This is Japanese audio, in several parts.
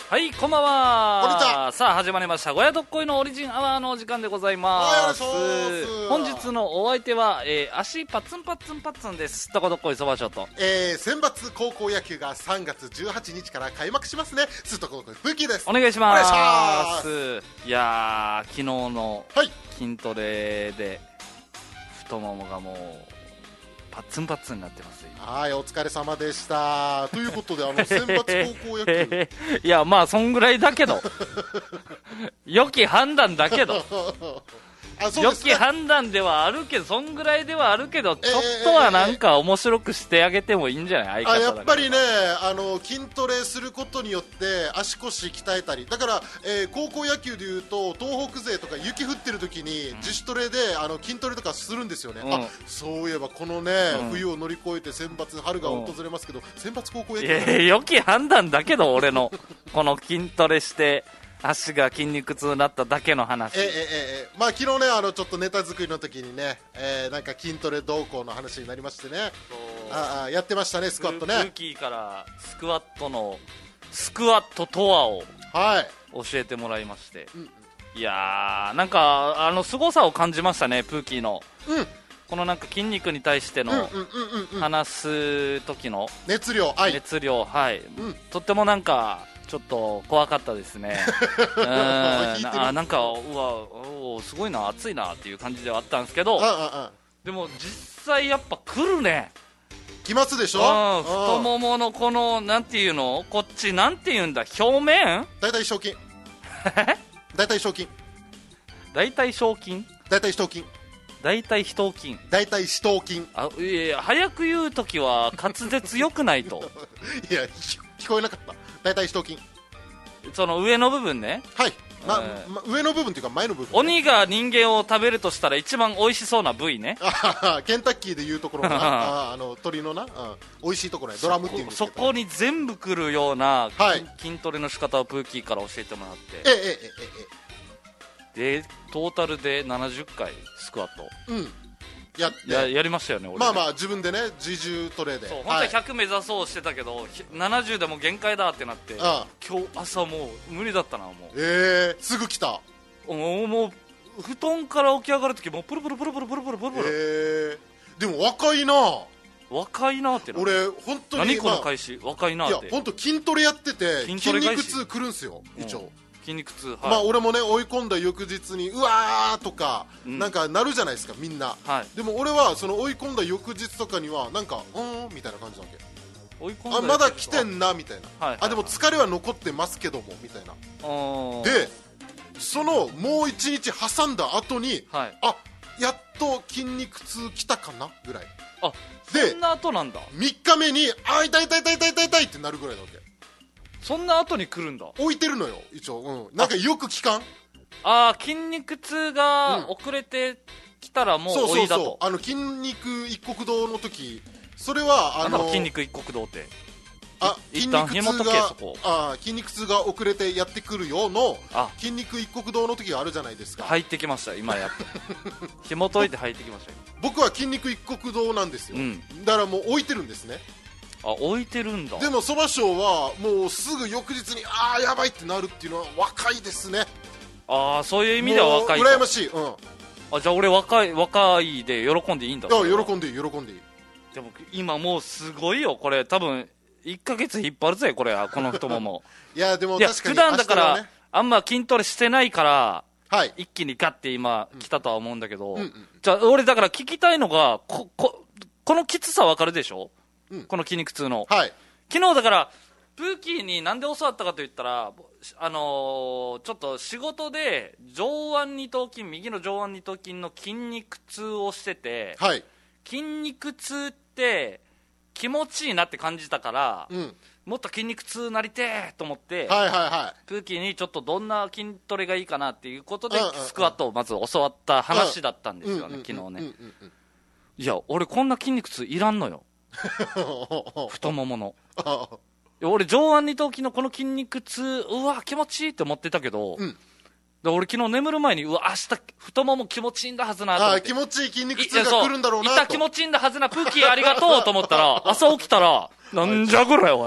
はい、こんばんは。 こんにちは。 さあ始まりましたごやどっこいのオリジンアワーのお時間でございます。 はい、お願いします。 本日のお相手は、足パツンパツンパツンです。どこどっこいそばしょと、 選抜高校野球が3月18日から開幕しますね。すっとこどこいプーキーです。 お願いします。 お願いします。 いやー、昨日のはい筋トレで太ももがもうパツンパツンになってますよ。 はい、お疲れ様でしたということで、選抜高校野球いや、まあそんぐらいだけど良き判断だけど良き判断ではあるけど、そんぐらいではあるけど、ちょっとはなんか面白くしてあげてもいいんじゃない？相方だから。 やっぱりね、筋トレすることによって足腰鍛えたり、だから、高校野球でいうと東北勢とか雪降ってる時に自主トレで筋トレとかするんですよね、そういえばこのね、冬を乗り越えて選抜春が訪れますけど、選抜高校野球、 良き判断だけど、俺のこの筋トレして足が筋肉痛になっただけの話。 まあ昨日ね、ちょっとネタ作りの時にね、なんか筋トレ動向の話になりましてね、やってましたね、スクワットね。 ルーキーからスクワットとはを教えてもらいまして、いやー、なんか凄さを感じましたね、プーキーの、このなんか筋肉に対しての話す時の熱量、はい、とってもなんかちょっと怖かったですねなんか、うわ、すごいな、熱いなっていう感じではあったんですけど、でも実際やっぱ来るね。 来ますでしょ。 太もものこのなんていうの、こっちなんていうんだ、表面、 大体賞金大体賞金大体賞金大体賞金大体死闘筋、 大体死闘筋。 いや、早く言うときは滑舌よくないといや、聞こえなかった。大体死闘筋、 その上の部分ね。 はい、上の部分というか前の部分、ね、 鬼が人間を食べるとしたら一番美味しそうな部位ね。 ケンタッキーでいうところのな鳥のな、美味しいところね、ドラムっていうんですけど、 そこに全部来るような、筋トレの仕方をプーキーから教えてもらって、でトータルで70回スクワット、やりましたよね、俺。 まあまあ自分でね、自重トレで。 そう、本当は100目指そうしてたけど、70でも限界だってなって、今日朝もう無理だったな、もう。 すぐ来た。 もう布団から起き上がるときもうプルプルプルプルプルプルプルプル。 でも若いな。 若いなってな。 俺本当に何この開始、若いなって。 いや本当筋トレやってて筋肉痛くるんすよ、一応。 筋肉痛、 まあ俺もね、追い込んだ翌日にうわーとかなんかなるじゃないですか、みんな。でも俺はその追い込んだ翌日とかにはなんかみたいな感じなわけ。 追い込んだまだ来てんなみたいな、でも疲れは残ってますけどもみたいな。でそのもう一日挟んだ後に、やっと筋肉痛来たかなぐらいで、 そんな後なんだ。 3日目に痛い痛い痛い痛い痛い痛いってなるぐらいなわけ。 そんな後に来るんだ。 置いてるのよ一応、なんかよく聞かん。 筋肉痛が遅れてきたらもう追いだと。 筋肉一国道の時、それは筋肉一国道って筋肉痛が遅れてやってくるよの筋肉一国道の時があるじゃないですか。 入ってきました、今やっと紐解いて入ってきましたよ。 僕は筋肉一国道なんですよ、だからもう置いてるんですね。 置いてるんだ。 でもそば賞はもうすぐ翌日にやばいってなるっていうのは若いですね。 そういう意味では若い。 羨ましい。じゃあ俺若いで喜んでいいんだ。 喜んでいい、喜んでいい。 でも今もうすごいよこれ、多分1ヶ月引っ張るぜこれ、この太ももいやでも確かに普段だからあんま筋トレしてないから、一気にガッて今来たとは思うんだけど、じゃあ俺だから聞きたいのが、このきつさ分かるでしょ、この筋肉痛の。昨日だからプーキーになんで教わったかと言ったら、ちょっと仕事で上腕二頭筋、右の上腕二頭筋の筋肉痛をしてて、筋肉痛って気持ちいいなって感じたから、もっと筋肉痛なりてーと思って、プーキーにちょっとどんな筋トレがいいかなっていうことでスクワットをまず教わった話だったんですよね、昨日ね。いや俺こんな筋肉痛いらんのよ太ももの俺上腕二頭筋のこの筋肉痛、うわ気持ちいいって思ってたけど、俺昨日眠る前に、うわ明日太もも気持ちいいんだはずなと思って。 気持ちいい筋肉痛が来るんだろうなと。 気持ちいいんだはずな、プーキーありがとうと思ったら朝起きたらなんじゃこれおいって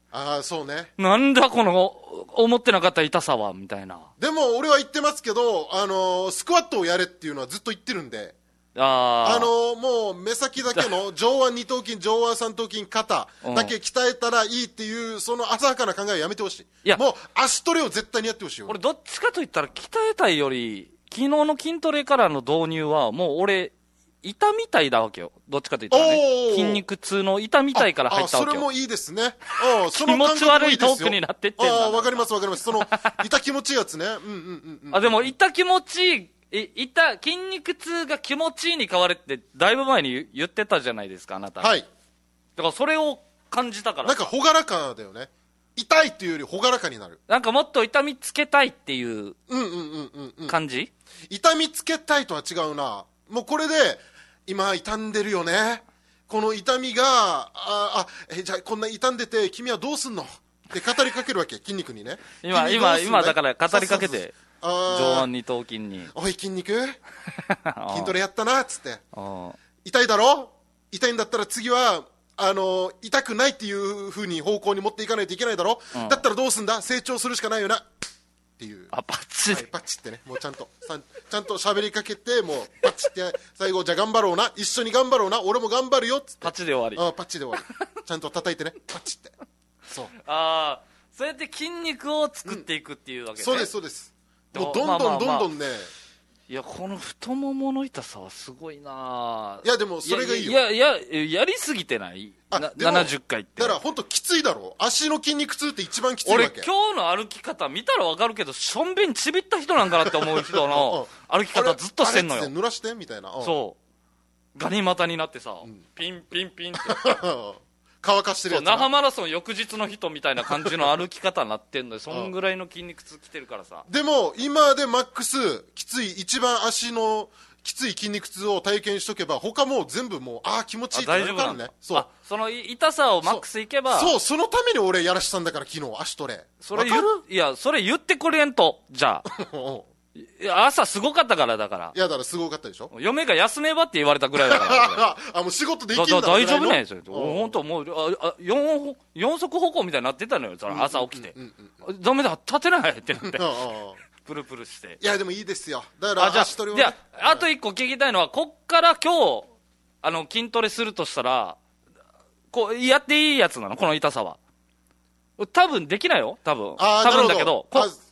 ああ、そうね。 なんだこの思ってなかった痛さはみたいな。 でも俺は言ってますけど、スクワットをやれっていうのはずっと言ってるんで、もう目先だけの上腕二頭筋、上腕三頭筋、肩だけ鍛えたらいいっていう、その浅はかな考えをやめてほしい。いや、もう足トレを絶対にやってほしいよ。 俺どっちかと言ったら鍛えたいより、昨日の筋トレからの導入はもう俺、痛みたいだわけよ。どっちかと言ったらね。筋肉痛の痛みたいから入ったわけよ。 それもいいですね。 気持ち悪いトークになってってんだ。 わかりますわかります。その、痛気持ちいいやつね。 でも痛気持ちいい、筋肉痛が気持ちいいに変わるって、だいぶ前に言ってたじゃないですか、あなた。 はい。 だからそれを感じたから。 なんか朗らかだよね。痛いっていうより朗らかになる。 なんかもっと痛みつけたいっていう感じ？ 痛みつけたいとは違うな。もうこれで、今痛んでるよね。この痛みが、じゃあこんな痛んでて君はどうすんのって語りかけるわけ、筋肉にね。 今だから語りかけて、上腕二頭筋に。 おい筋肉、筋トレやったな、っつって。痛いだろ？痛いんだったら次は、痛くないっていう風に方向に持っていかないといけないだろ？だったらどうすんだ？成長するしかないよな。っていう。 パッチ、 はい、パッチってね、もうちゃんと喋りかけて、もうパッチって最後、じゃあ頑張ろうな、一緒に頑張ろうな、俺も頑張るよっつって。 パッチで終わり。 パッチで終わり。ちゃんと叩いてね、パッチって。そう。 そうやって筋肉を作っていくっていうわけね。 そうですそうです。もうどんどんね。 いや、この太ももの痛さはすごいな。 いやでもそれがいいよ。 やりすぎてない？ 70 回って。 だから本当きついだろ。足の筋肉痛って一番きついわけ。 俺今日の歩き方見たらわかるけど、しょんべんちびった人なんかなって思う人の歩き方ずっとしてんのよ。 濡らしてみたいな。 そうガニ股になってさ、ピンピンピンって乾かしてるやつな。 那覇マラソン翌日の人みたいな感じの歩き方になってんのよ。そんぐらいの筋肉痛きてるからさ。 でも今でマックスきつい、一番足のきつい筋肉痛を体験しとけば、他もう全部もう気持ちいいってなるからね。そう、 その痛さをマックスいけば。 そのために俺やらしたんだから、昨日足トレ。 それ言ってくれんと、じゃあ朝すごかったから。だからいや、だからすごかったでしょ。 嫁が休めばって言われたぐらいだからもう仕事できんだ大丈夫ね。本当もう四足歩行みたいになってたのよ。その朝起きて、ダメだ立てないってなってプルプルして。 いやでもいいですよ。だから足トレをね。 あと一個聞きたいのは、こっから今日筋トレするとしたら、こうやっていいやつなの？この痛さは多分できないよ。多分だけど、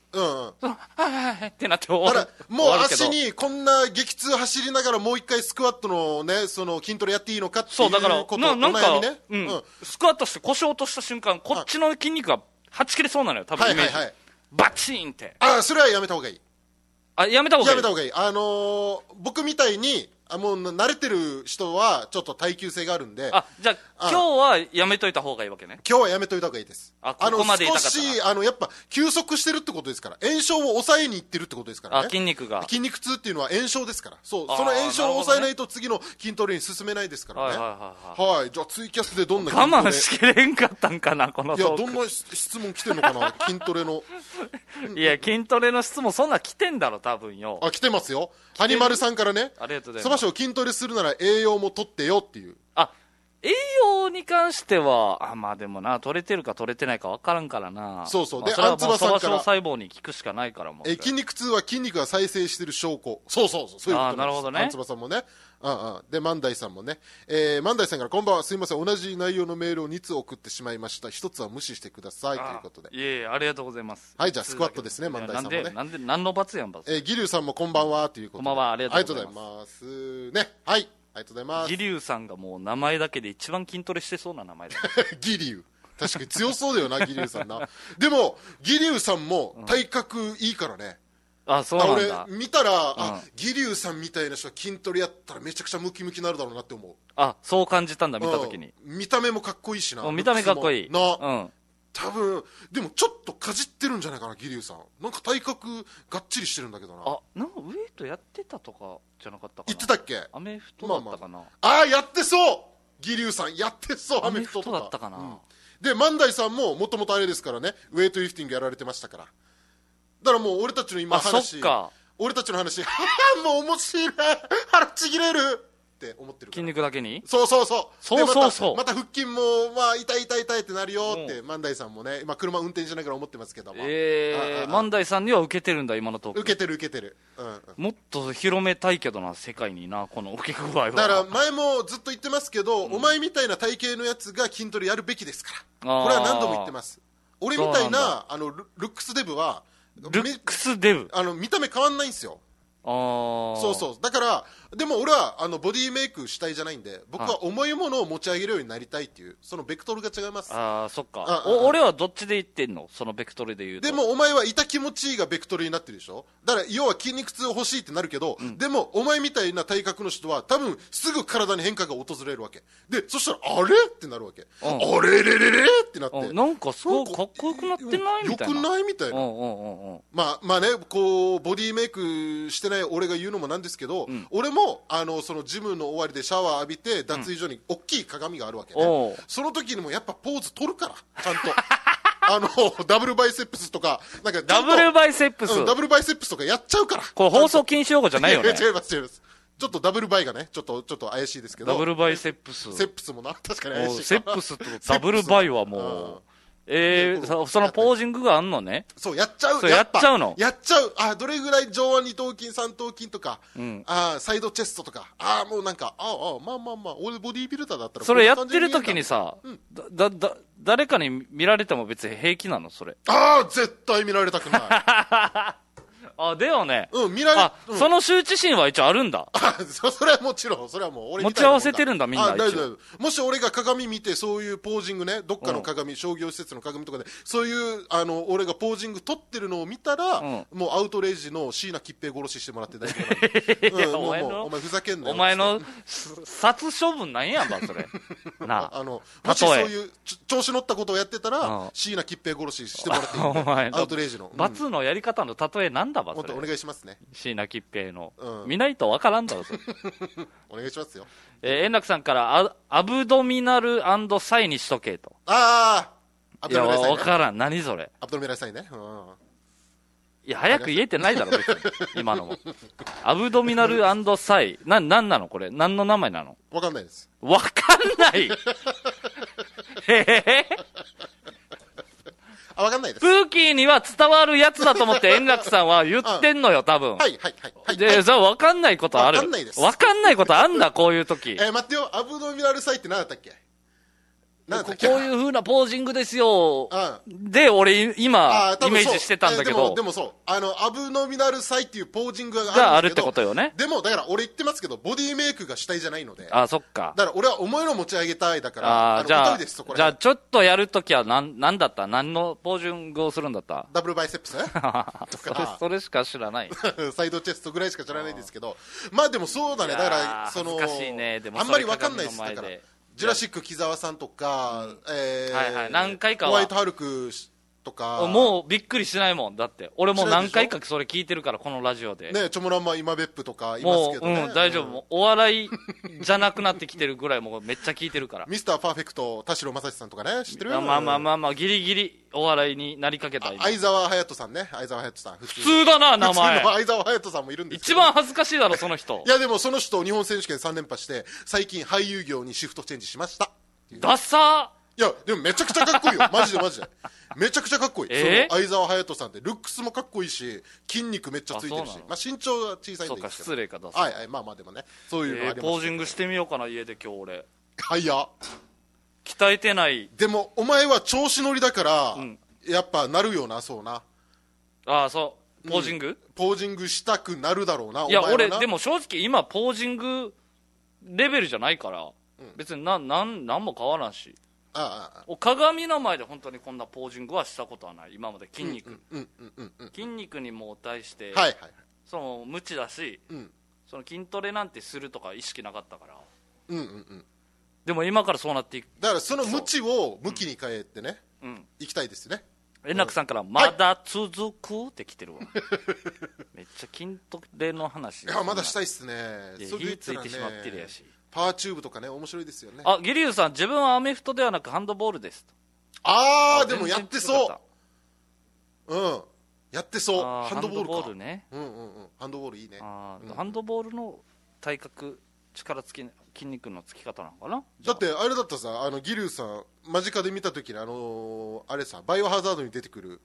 ってなって終わる。だからもう足にこんな激痛走りながらもう一回スクワットのね、その筋トレやっていいのかっていうこと。 そうだからなんかね、 スクワットして腰を落とした瞬間、こっちの筋肉がはち切れそうなのよ、多分イメージ。バチーンって。 それはやめた方がいい。 やめた方がいい。 僕みたいにもう慣れてる人はちょっと耐久性があるんで。 じゃあ今日はやめといた方がいいわけね。 今日はやめといた方がいいです。 ここまで痛かった少しやっぱ休息してるってことですから、炎症を抑えにいってるってことですからね。 筋肉痛っていうのは炎症ですから。その炎症を抑えないと次の筋トレに進めないですからね。はい。じゃあツイキャスでどんな筋トレ我慢しきれんかったんかな、このトーク。 いや、どんな質問来てんのかな筋トレの。 いや、筋トレの質問そんな来てんだろ多分よ。 来てますよ。ハニマルさんからね。 ありがとうございます。 そばしょ筋トレするなら栄養も取ってよっていう。 栄養に関してはまあでもな、取れてるか取れてないか分からんからな。 そうで、 それはもうそば小細胞に効くしかないから。もう筋肉痛は筋肉が再生してる証拠。そういうことです。 なるほどね。 あんつばさんもね。で万代さんもね、万代さんからこんばんは、すいません、同じ内容のメールを2つ送ってしまいました。1つは無視してくださいということで。 いえ、ありがとうございます。 はい、じゃあスクワットですね、万代さんもね。 なんで何の罰やん。 義龍さんもこんばんはということで。 こんばんは、ありがとうございますね。はい、ありがとうございます。 義龍さんがもう名前だけで一番筋トレしてそうな名前だ。 義龍、確かに強そうだよな義龍さんな。でも義龍さんも体格いいからね。 そうなんだ。 俺見たら、義龍さんみたいな人は筋トレやったらめちゃくちゃムキムキになるだろうなって思う。 そう感じたんだ、見た時に。 見た目もかっこいいしな。 見た目かっこいいな。多分でもちょっとかじってるんじゃないかな、義龍さん。なんか体格がっちりしてるんだけどな。 なんかウェイトやってたとかじゃなかったかな。 言ってたっけ。 アメフトだったかな。 やってそう、義龍さんやってそう。アメフトとかだったかな。 で万代さんももともとあれですからね、ウェイトリフティングやられてましたから。だからもう俺たちの今話、俺たちの話もう面白い、腹ちぎれる。 って思ってるから。 筋肉だけに。 そうそうそう。 そうそうそう。 また腹筋も、まあ、痛い痛い痛いってなるよって、万代さんもね、今車運転しながら思ってますけども。 万代さんには受けてるんだ、今のところ。 受けてる受けてる。 もっと広めたいけどな、世界にな、この受け具合は。 だから前もずっと言ってますけど、お前みたいな体型のやつが筋トレやるべきですから。これは何度も言ってます。俺みたいな、ルックスデブは、 ルックスデブ見た目変わんないんですよ。そうそう。だから、でも俺はボディメイク主体じゃないんで、僕は重いものを持ち上げるようになりたいっていう、そのベクトルが違います。 そっか。俺はどっちで言ってんの、そのベクトルで言うと。 でもお前は痛気持ちいいがベクトルになってるでしょ。だから要は筋肉痛欲しいってなるけど、でもお前みたいな体格の人は多分すぐ体に変化が訪れるわけで、そしたらあれってなるわけ、あれれれれってなって、 なんかすごいかっこよくなってないみたいな、 よくないみたいな。まあね、こうボディメイクしてない俺が言うのもなんですけど、俺もそのジムの終わりでシャワー浴びて脱衣所に大きい鏡があるわけね、その時にもやっぱポーズ取るからちゃんとダブルバイセップスとか、なんかダブルバイセップス、 ダブルバイセップスとかやっちゃうから。 これ放送禁止用語じゃないよね。 違います違います。ちょっとダブルバイがね、ちょっと怪しいですけど。 ダブルバイセップス。 セップスもな、確かに怪しい。 セップスとダブルバイはもう。そのポージングがあんのね。 そう、やっちゃう。 やっちゃうの。 やっちゃう。どれぐらい上腕二頭筋、三頭筋とか、サイドチェストとか、もうなんか、まあ、俺ボディービルダーだったら。 それやってる時にさ、誰かに見られても別に平気なの、それ。 絶対見られたくない。 だよね。 見られ、 その羞恥心は一応あるんだ。 それはもちろん、それはもう俺持ち合わせてるんだ、みんな。 大丈夫。もし俺が鏡見て、そういうポージングね、どっかの鏡、商業施設の鏡とかで、そういう、俺がポージング撮ってるのを見たら、もうアウトレイジの椎名桔平殺ししてもらって大丈夫。お前ふざけんなよ。 お前の殺処分なんやんば、それ。なあ。 もしそういう調子乗ったことをやってたら、椎名桔平殺ししてもらっていい。お前アウトレイジの。 罰のやり方の例えなんだば、それ。 お願いしますね。 椎名桔平の。見ないとわからんだろ、それ。 お願いしますよ。 円楽さんからアブドミナル&サイにしとけと。 アブドミナルサイ。 わからん。何それ。 アブドミナルサイね。 いや、早く言えてないだろ、別に。今のも。アブドミナル&サイ。なんなのこれ。何の名前なの？ わかんないです。 わかんないわかんないです。 プーキーには伝わるやつだと思って円楽さんは言ってんのよ、多分。 はい。 で、わかんないことある。 わかんないです。 わかんないことあんだ、こういう時。 待ってよ、アブドミナルサイって何だったっけ？ こういう風なポージングですよ。で、俺、今、イメージしてたんだけど。 でもそう。アブドミナルサイっていうポージングがあるってことよね。 でも、だから俺言ってますけど、ボディメイクが主体じゃないので。 そっか。 だから俺は重いの持ち上げたいだから、 じゃあ、ちょっとやるときは何だった？何のポージングをするんだった？ ダブルバイセップスそれしか知らない。 サイドチェストぐらいしか知らないですけど。まあでもそうだね。だから、 難しいね。でもあんまりわかんないです。だから。ジュラシック木澤さんとか、 何回かはホワイトハルクとか。 もうびっくりしないもん。だって。俺もう何回かそれ聞いてるから、このラジオで。 ね、チョモランマ今別府とかいますけどね。 大丈夫。もうお笑いじゃなくなってきてるぐらい、もうめっちゃ聞いてるから。 ミスターパーフェクト、田代正史さんとかね、知ってる？ まあ、ギリギリお笑いになりかけた。 相沢隼人さんね。相沢隼人さん。 普通だな、名前。 相沢隼人さんもいるんです一番恥ずかしいだろ、その人。 いや、でもその人、日本選手権3連覇して、最近俳優業にシフトチェンジしました。 ダッサー。いや、でもめちゃくちゃかっこいいよ。マジで。めちゃくちゃかっこいい。相沢隼人さんってルックスもかっこいいし、筋肉めっちゃついてるし、身長は小さいんですけど。 そうか、失礼かだ。 はい、まあでもね、そういうのあります。 ポージングしてみようかな、家で今日俺。 鍛えてない。 でも、お前は調子乗りだから、やっぱなるよな、そうな。 そう。ポージング？ ポージングしたくなるだろうな。 いや、俺、でも正直今、ポージングレベルじゃないから、別になんも変わらんし。鏡の前で本当にこんなポージングはしたことはない。今まで筋肉にも対して、その無知だし、その筋トレなんてするとか意識なかったから。でも今からそうなっていく。 だからその無知を無気に変えてね、いきたいですね。 円楽さんからまだ続くって来てるわ。めっちゃ筋トレの話。 いや、まだしたいっすね。 火ついてしまってるやし。 パワーチューブとかね、面白いですよね。 ギリュウさん、自分はアメフトではなくハンドボールですと。 でもやってそう。やってそう。ハンドボールね。ハンドボールいいね。 ハンドボールの体格筋肉のつき方なのかな。 だってあれだったさ、ギリュウさん間近で見た時にあれさ、バイオハザードに出てくる、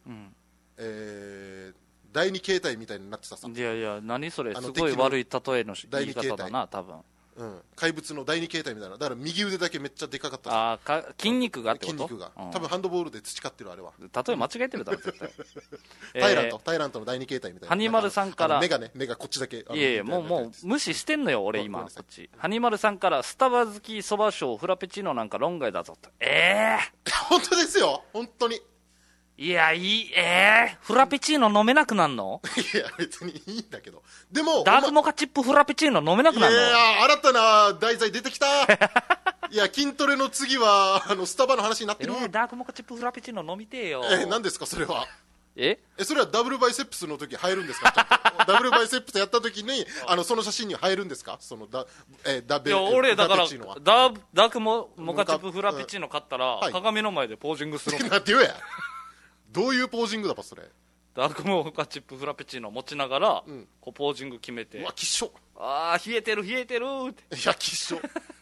第二形態みたいになってたさ。 いやいや、何それ、すごい悪い例えの言い方だな、多分。 怪物の第二形態みたいな。だから右腕だけめっちゃでかかった。 筋肉がってこと。 筋肉が、多分ハンドボールで培ってるあれは。 例え間違えてるだろ絶対。 タイラントの第二形態みたいな。 ハニマルさんから目がこっちだけ。 いやいや、もう無視してんのよ俺今こっち。ハニマルさんから、スタバ好きそば賞フラペチーノなんか論外だぞと。 本当ですよ、本当に。 いや、フラペチーノ飲めなくなんの？ いや、別にいいんだけど。でも、 ダークモカチップフラペチーノ飲めなくなるの？ いや、新たな題材出てきた。いや、筋トレの次は、スタバの話になってる。 ダークモカチップフラペチーノ飲みてえよ。 何ですか、それは。 それはダブルバイセップスの時入るんですか？ダブルバイセップスやった時に、その写真に入るんですか？ いや、俺、だから、ダークモカチップフラペチーノ買ったら、鏡の前でポージングする。 なんて言うや。どういうポージングだばそれ。 ダークモカチップフラペチーノ持ちながら、こうポージング決めて。 うわ、きっしょ。 冷えてるって。いや、 きっしょ。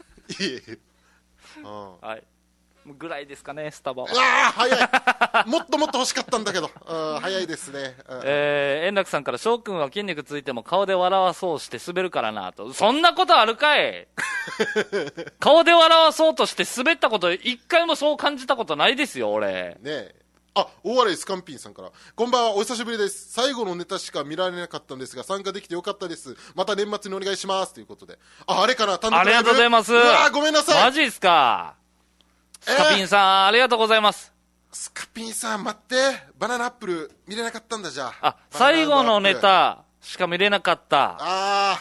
はい。ぐらいですかね、スタバは。 早い。もっともっと欲しかったんだけど。早いですね。 円楽さんから、翔くんは筋肉ついても顔で笑わそうして滑るからなと。そんなことあるかい。顔で笑わそうとして滑ったこと一回もそう感じたことないですよ俺。 ねえ。大笑いスカンピンさんから、こんばんは、お久しぶりです。最後のネタしか見られなかったんですが、参加できてよかったです。また年末にお願いしますということで。あれかな、単独ライブ。 ありがとうございます。 ごめんなさい。 マジっすか。スカピンさん、ありがとうございます。 スカピンさん、待って、バナナアップル見れなかったんだ。じゃあ最後のネタしか見れなかった。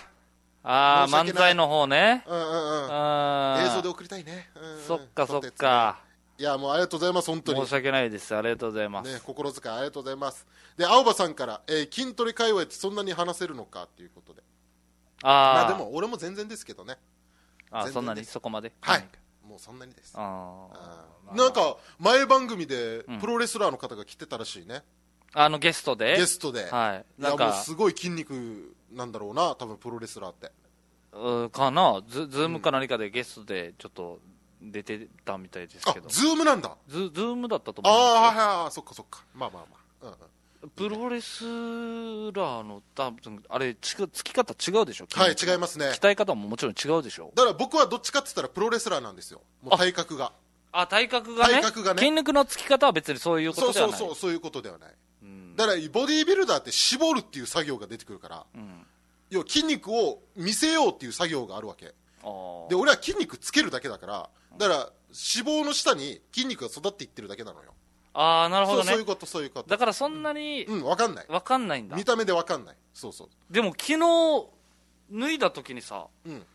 漫才の方ね。映像で送りたいね。 そっかそっか。 いや、もうありがとうございます、本当に。 申し訳ないです。ありがとうございます。 心遣いありがとうございます。で、青葉さんから、筋トレ界隈ってそんなに話せるのかっていうことで。まあでも、俺も全然ですけどね。 そんなにそこまで。 はい。もうそんなにです。なんか、前番組でプロレスラーの方が来てたらしいね。 ゲストで。 はい。いや、もうすごい筋肉なんだろうな、多分プロレスラーって。 かな、ズームか何かでゲストでちょっと、出てたみたいですけど。 ズームなんだ。 ズームだったと思うんですよ。 そっかそっか。まあ。 プロレスラーの多分あれつき方違うでしょ。 はい、違いますね。 鍛え方ももちろん違うでしょ。 だから僕はどっちかって言ったらプロレスラーなんですよ。もう体格が。 体格がね。筋肉のつき方は別にそういうことではない。 そういうことではない。だからボディービルダーって絞るっていう作業が出てくるから、要は筋肉を見せようっていう作業があるわけ。で、俺は筋肉つけるだけだから、だから脂肪の下に筋肉が育っていってるだけなのよ。 なるほどね。 そういうこと。 だからそんなに分かんないんだ。見た目で分かんない。そう。 でも昨日脱いだ時にさ、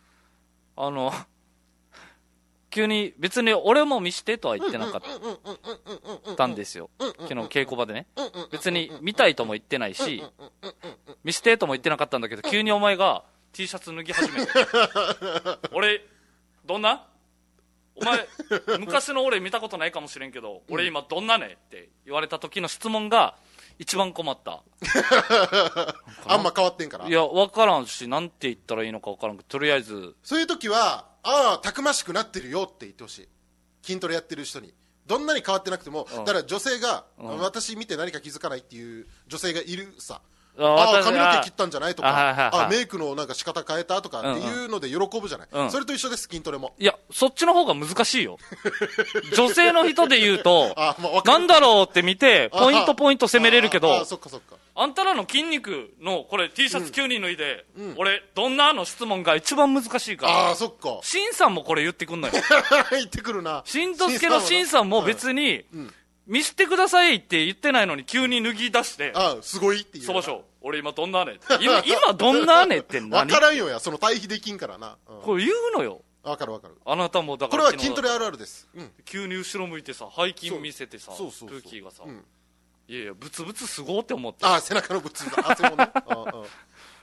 急に別に俺も見してとは言ってなかったんですよ。昨日稽古場でね。別に見たいとも言ってないし、見してとも言ってなかったんだけど、急にお前が T シャツ脱ぎ始めて。俺どんな？お前昔の俺見たことないかもしれんけど、俺今どんなねって言われた時の質問が一番困った。 あんま変わってんから。 いや、分からんし、なんて言ったらいいのか分からんけど、とりあえずそういう時は、たくましくなってるよって言ってほしい。筋トレやってる人に。どんなに変わってなくても、だから女性が、私見て何か気づかないっていう女性がいるさ。髪の毛切ったんじゃないとか、メイクのなんか仕方変えたとかっていうので喜ぶじゃない。それと一緒です、筋トレも。 いや、そっちの方が難しいよ。女性の人で言うと、なんだろうって見て、ポイント攻めれるけど、あんたらの筋肉のこれ T シャツ急に脱いで、俺どんなの質問が一番難しいから。 そっか。 シンさんもこれ言ってくんのよ。 言ってくるな。 しんとすけのシンさんも別に、見せてくださいって言ってないのに急に脱ぎ出して、 すごいって言う。 そばしょ、俺今どんなね今どんなねって何？ 分からんよや、その対比できんからな。 これ言うのよ。 分かる。 あなたもだからこれは筋トレあるあるです。 急に後ろ向いてさ、背筋見せてさ、空気がさ、いやブツブツすごーって思って。 背中のブツブツ。そうね。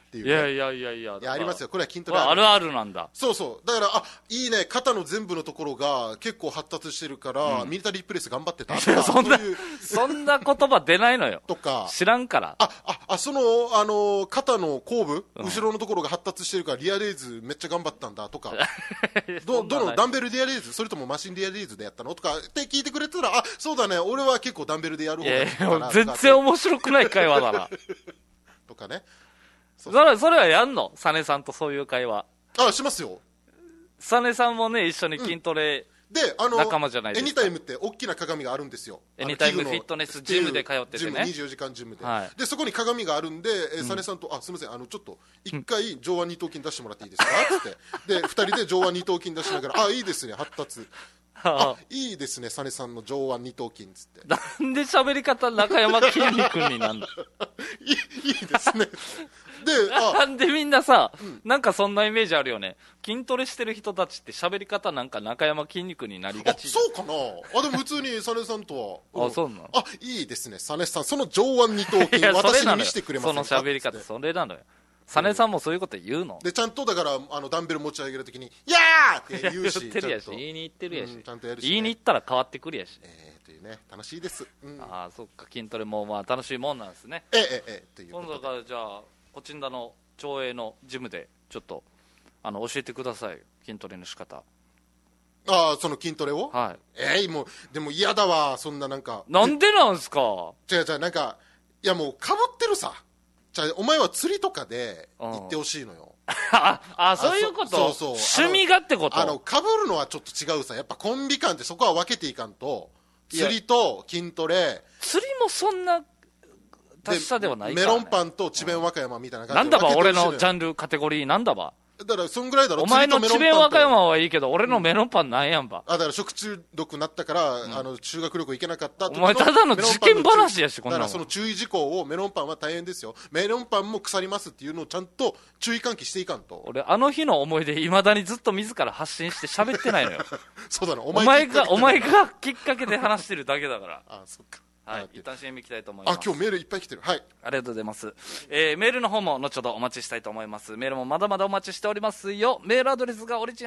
っていう、ね、 いやありますよ。これは筋トレあるあるなんだ。 そうそう。だから、いいね、肩の全部のところが結構発達してるから、ミリタリープレス頑張ってたとか、 そんな言葉出ないのよ。 とか。 知らんから。 肩の後部、後ろのところが発達してるから、リアレイズめっちゃ頑張ったんだとか。どのダンベルリアレイズ、それともマシンリアレイズでやったのとかって聞いてくれたら、そうだね、俺は結構ダンベルでやる方がいいかな。 全然面白くない会話だな。 とかね。 それはやんの？サネさんとそういう会話。 しますよ。 サネさんもね、一緒に筋トレ、 で、 仲間じゃないですか。 エニタイムって大きな鏡があるんですよ。 エニタイムフィットネスジムで通っててね。 24時間ジムで。 はい、 で、そこに鏡があるんで、サネさんと、すみません、ちょっと、一回上腕二頭筋出してもらっていいですかつって。で、二人で上腕二頭筋出しながら、いいですね、発達。いいですね、サネさんの上腕二頭筋つって。 なんで喋り方中山きんに君になんだいいですね。で、 なんでみんなさ、なんかそんなイメージあるよね。筋トレしてる人たちって喋り方なんか中山きんに君になりがち。 そうかな。でも普通にサネさんとは。そうなの？ いいですね、サネさん、その上腕二頭筋私に見せてくれませんか？ その喋り方、それなのよ。サネさんもそういうこと言うの？ で、ちゃんとだから、ダンベル持ち上げるときに、やーって言うし。 言ってるやし、言いに行ってるやし。 ちゃんとやるし。 言いに行ったら変わってくるやし。 というね、楽しいです。 そっか、筋トレもまあ楽しいもんなんですね。 という今度からじゃあ、コチンダの町営のジムで、ちょっと、教えてください。筋トレの仕方。 その筋トレを？ はい。 もう、でも嫌だわ、そんななんか。 なんでなんすか？ 違う、なんか、いやもう、かぶってるさ。お前は釣りとかで行ってほしいのよ。 そういうこと？ そう。 趣味がってこと？ かぶるのはちょっと違うさ。やっぱコンビ感ってそこは分けていかんと、釣りと筋トレ。 釣りもそんな、達者ではないから、ね。 メロンパンと智弁和歌山みたいな感じで。なんだば、俺のジャンル、カテゴリーなんだば。 だからそんぐらいだろ。 お前の智弁和歌山はいいけど、俺のメロンパンなんやんば。 だから食中毒になったから、修学旅行行けなかったお前ただの事件話やし、こんなの。 だからその注意事項を、メロンパンは大変ですよ、メロンパンも腐りますっていうのをちゃんと注意喚起していかんと。 俺あの日の思い出いまだにずっと自ら発信して喋ってないのよ。 そうだな、 お前がきっかけで話してるだけだから。 そっか。 はい、一旦 CM 行きたいと思います。 今日メールいっぱい来てる。はい。 ありがとうございます。メールの方も後ほどお待ちしたいと思います。メールもまだまだお待ちしておりますよ。メールアドレスがオリジン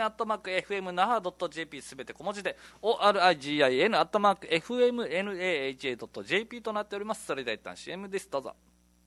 @fmnaha.jp すべて小文字で origin@fmnaha.jp となっております。それでは一旦 CM です。どうぞ。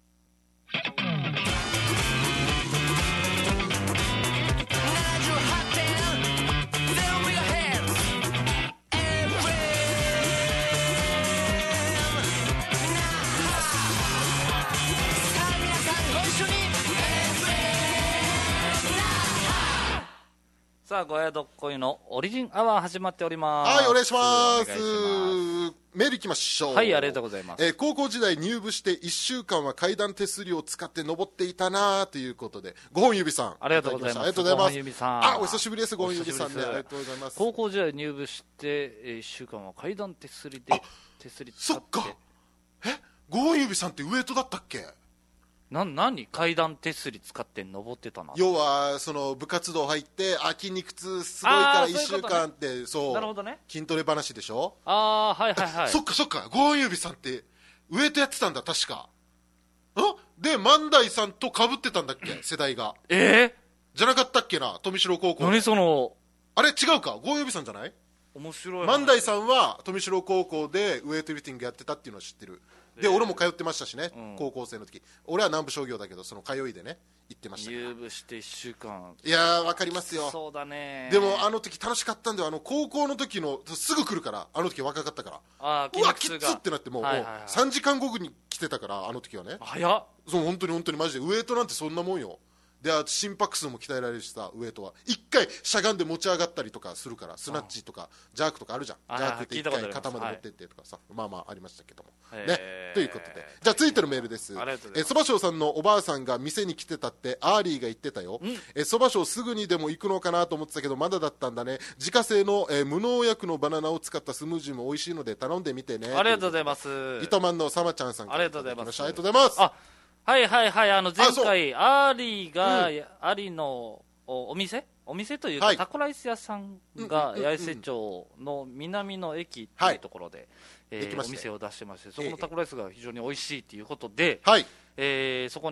さあ、ごやどっこいのオリジンアワー始まっております。 はい、お願いします。メールいきましょう。 はい、ありがとうございます。 高校時代入部して1週間は階段手すりを使って登っていたなということで、5本指さん。 ありがとうございます。 ありがとうございます。 5本指さん。 お久しぶりです、5本指さんね。ありがとうございます。 高校時代入部して1週間は階段手すりで、手すり使って。 そっか。5本指さんってウエイトだったっけ？ 何階段手すり使って登ってたな。 要はその部活動入って筋肉痛すごいから1週間ってそうなるほどね、 筋トレ話でしょ。 はいそっか5本指さんってウエイトやってたんだ確か。で万代さんと被ってたんだっけ世代が。じゃなかったっけな、富城高校。 何そのあれ違うか、5本指さんじゃない？ 面白い。 万代さんは富城高校でウエイトリフティングやってたっていうのは知ってる。で、俺も通ってましたしね、高校生の時。俺は南部商業だけど、その通いでね、行ってました。 入部して1週間。 いやー、わかりますよ。 そうだね。 でも、あの時楽しかったんだよ。高校の時の、すぐ来るから、あの時若かったから。うわ、きっつってなって、もう3時間後に来てたから、あの時はね。 早っ。 そう、本当にマジで。ウエイトなんてそんなもんよ。で、心拍数も鍛えられるしさ、ウエイトは一回しゃがんで持ち上がったりとかするから、スナッチとかジャークとかあるじゃん。ジャークって一回肩まで持ってってとかさ、まあありましたけどもね。ということで、じゃあ続いてのメールです。そばしょうさんのおばあさんが店に来てたってアーリーが言ってたよ。そばしょうすぐにでも行くのかなと思ってたけどまだだったんだね。自家製の無農薬のバナナを使ったスムージーも美味しいので頼んでみてね。 ありがとうございます。 糸満のさまちゃんさんからありがとうございます。 ありがとうございます。 はい、前回アーリーが、アリのお店というか、タコライス屋さんが八重瀬町の南の駅というところで、お店を出してまして、そこのタコライスが非常に美味しいということで、そこに行っ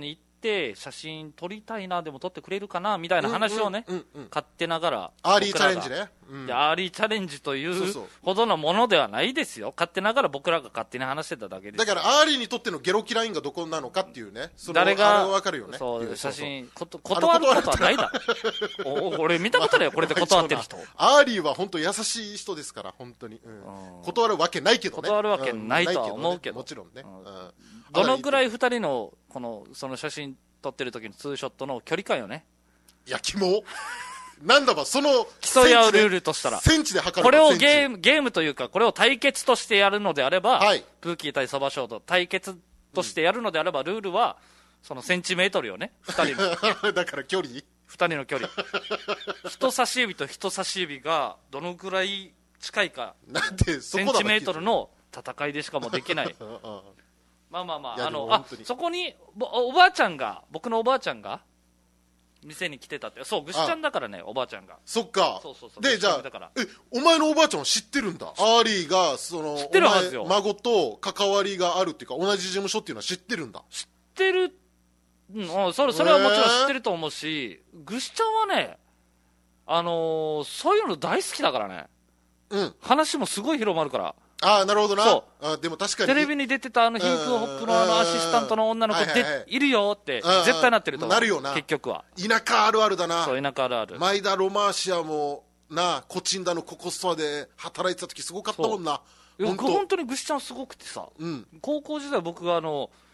て写真撮りたいな、でも撮ってくれるかなみたいな話をね、勝手ながらアーリーチャレンジね、 いやアーリーチャレンジというほどのものではないですよ。勝手ながら僕らが勝手に話してただけです。 だからアーリーにとってのゲロキラインがどこなのかっていうね、 誰があれは分かるよね。 そう写真断ることはないだ俺見たことないよこれで断ってる人。 アーリーは本当優しい人ですから本当に、断るわけないけどね。 断るわけないとは思うけど、 もちろんね、 どのぐらい2人のその写真撮ってる時のツーショットの距離感よね。 いやキモなんだばその競い合うルールとしたらセンチで測る。 これをゲームというかこれを対決としてやるのであれば、 はい、 プーキー対サバショウと対決としてやるのであれば、ルールはそのセンチメートルよね。2人のだから距離 2人の距離人差し指と人差し指がどのぐらい近いか、 なんでそこだセンチメートルの戦いでしかもできないまあそこにおばあちゃんが、僕のおばあちゃんが店に来てたって。そう、ぐしちゃんだからね、おばあちゃんが。 そっか。 そうで、じゃあお前のおばあちゃんは知ってるんだ。アーリーが知ってるはずよ。 お前孫と関わりがあるっていうか同じ事務所っていうのは知ってるんだ。 知ってる、それはもちろん知ってると思うし、ぐしちゃんはね、そういうの大好きだからね、話もすごい広まるから。 なるほどな。でも確かにテレビに出てたヒップホップのアシスタントの女の子いるよって絶対なってると思う。 なるよな。 結局は田舎あるあるだな。 そう、田舎あるある。 マイダロマーシアもな、コチンダのココストアで働いてた時すごかったもんな。 本当にぐしちゃんすごくてさ、高校時代僕が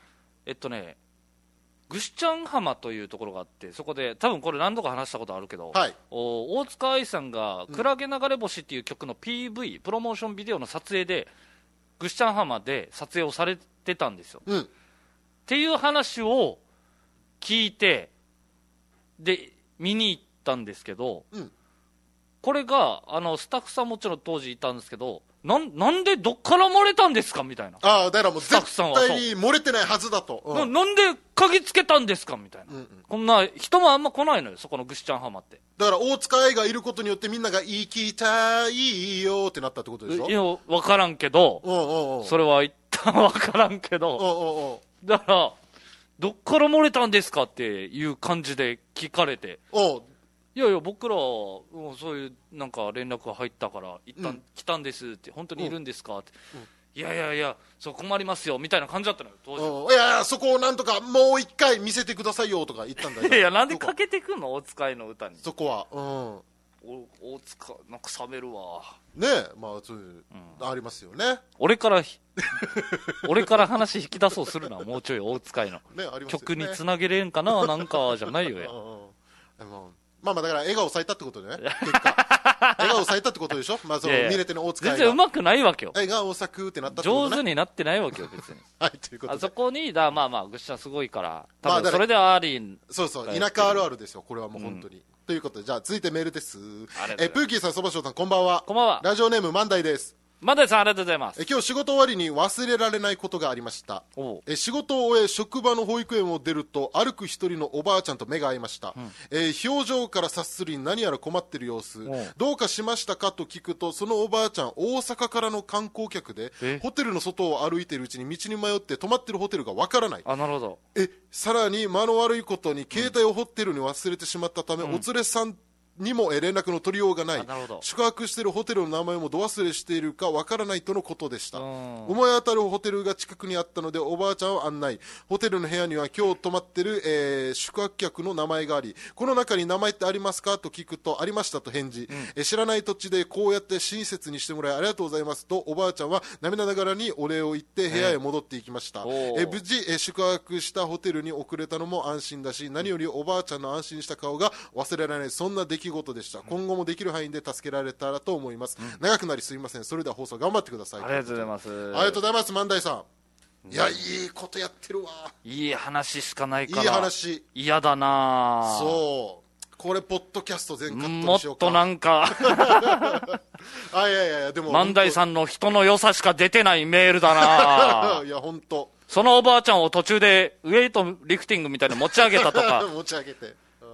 ぐしちゃん浜というところがあって、そこで多分これ何度か話したことあるけど、大塚愛さんが「クラゲ流れ星」っていう曲の PV プロモーションビデオの撮影でぐしちゃん浜で撮影をされてたんですよ、っていう話を聞いてで見に行ったんですけど、これがスタッフさんもちろん当時いたんですけど、なんでどっから漏れたんですかみたいな。 だからもう絶対に漏れてないはずだと。 なんで鍵つけたんですかみたいな、こんな人もあんま来ないのよ、そこのぐしちゃん浜って。 だから大塚愛がいることによってみんなが行きたいよってなったってことでしょ。 いや分からんけど、それは一旦分からんけど、だからどっから漏れたんですかっていう感じで聞かれて、いやいや僕らはそういうなんか連絡が入ったから一旦来たんですって、本当にいるんですかって、いやいやそう困りますよみたいな感じだったのよ当時。いやそこをなんとかもう一回見せてくださいよとか言ったんだよ。 いやなんでかけてくんの大塚愛の歌に。 そこは大塚なんか冷めるわね。まあそういう、ありますよね。 俺から話引き出そうするなもうちょい大塚愛の、曲につなげれんかななんかじゃないよや。 まあだから笑顔咲いたってことでね。結果笑顔咲いたってことでしょ。まあ見れての大塚愛が全然うまくないわけよ。 笑顔咲くってなったってことね。 上手になってないわけよ別に。 はいということで。 あそこにまあぐっちゃんすごいから多分それでアーリー、 そう田舎あるあるですよこれはもう本当に。ということでじゃあ続いてメールです。プーキーさん、そばしょうさん、こんばんは。 こんばんは。 ラジオネーム万代です。 万代さんありがとうございます。 今日仕事終わりに忘れられないことがありました。仕事を終え職場の保育園を出ると歩く一人のおばあちゃんと目が合いました、表情から察するに何やら困ってる様子、どうかしましたかと聞くと、そのおばあちゃん大阪からの観光客でホテルの外を歩いているうちに道に迷って泊まってるホテルがわからない。 なるほど。 さらに間の悪いことに携帯をホテルに忘れてしまったため、お連れさんにも連絡の取りようがない。宿泊しているホテルの名前もど忘れしているかわからないとのことでした。思い当たるホテルが近くにあったのでおばあちゃんを案内。ホテルの部屋には今日泊まっている、宿泊客の名前があり、この中に名前ってありますかと聞くと、ありましたと返事、知らない土地でこうやって親切にしてもらいありがとうございますとおばあちゃんは涙ながらにお礼を言って部屋へ戻っていきました。無事、宿泊したホテルに送れたのも安心だし、何よりおばあちゃんの安心した顔が忘れられない、そんな出来事でした。今後もできる範囲で助けられたらと思います、長くなりすみません。それでは放送頑張ってください。 ありがとうございます。 ありがとうございます。万代さん、いやいいことやってるわ。いい話しかないから。 いい話嫌だな。 そうこれポッドキャスト全カットもっにしようか。 となんかいやでも万代さんの人の良さしか出てないメールだな。 いや本当そのおばあちゃんを途中でウェイトリフティングみたいな持ち上げたとか持ち上げて、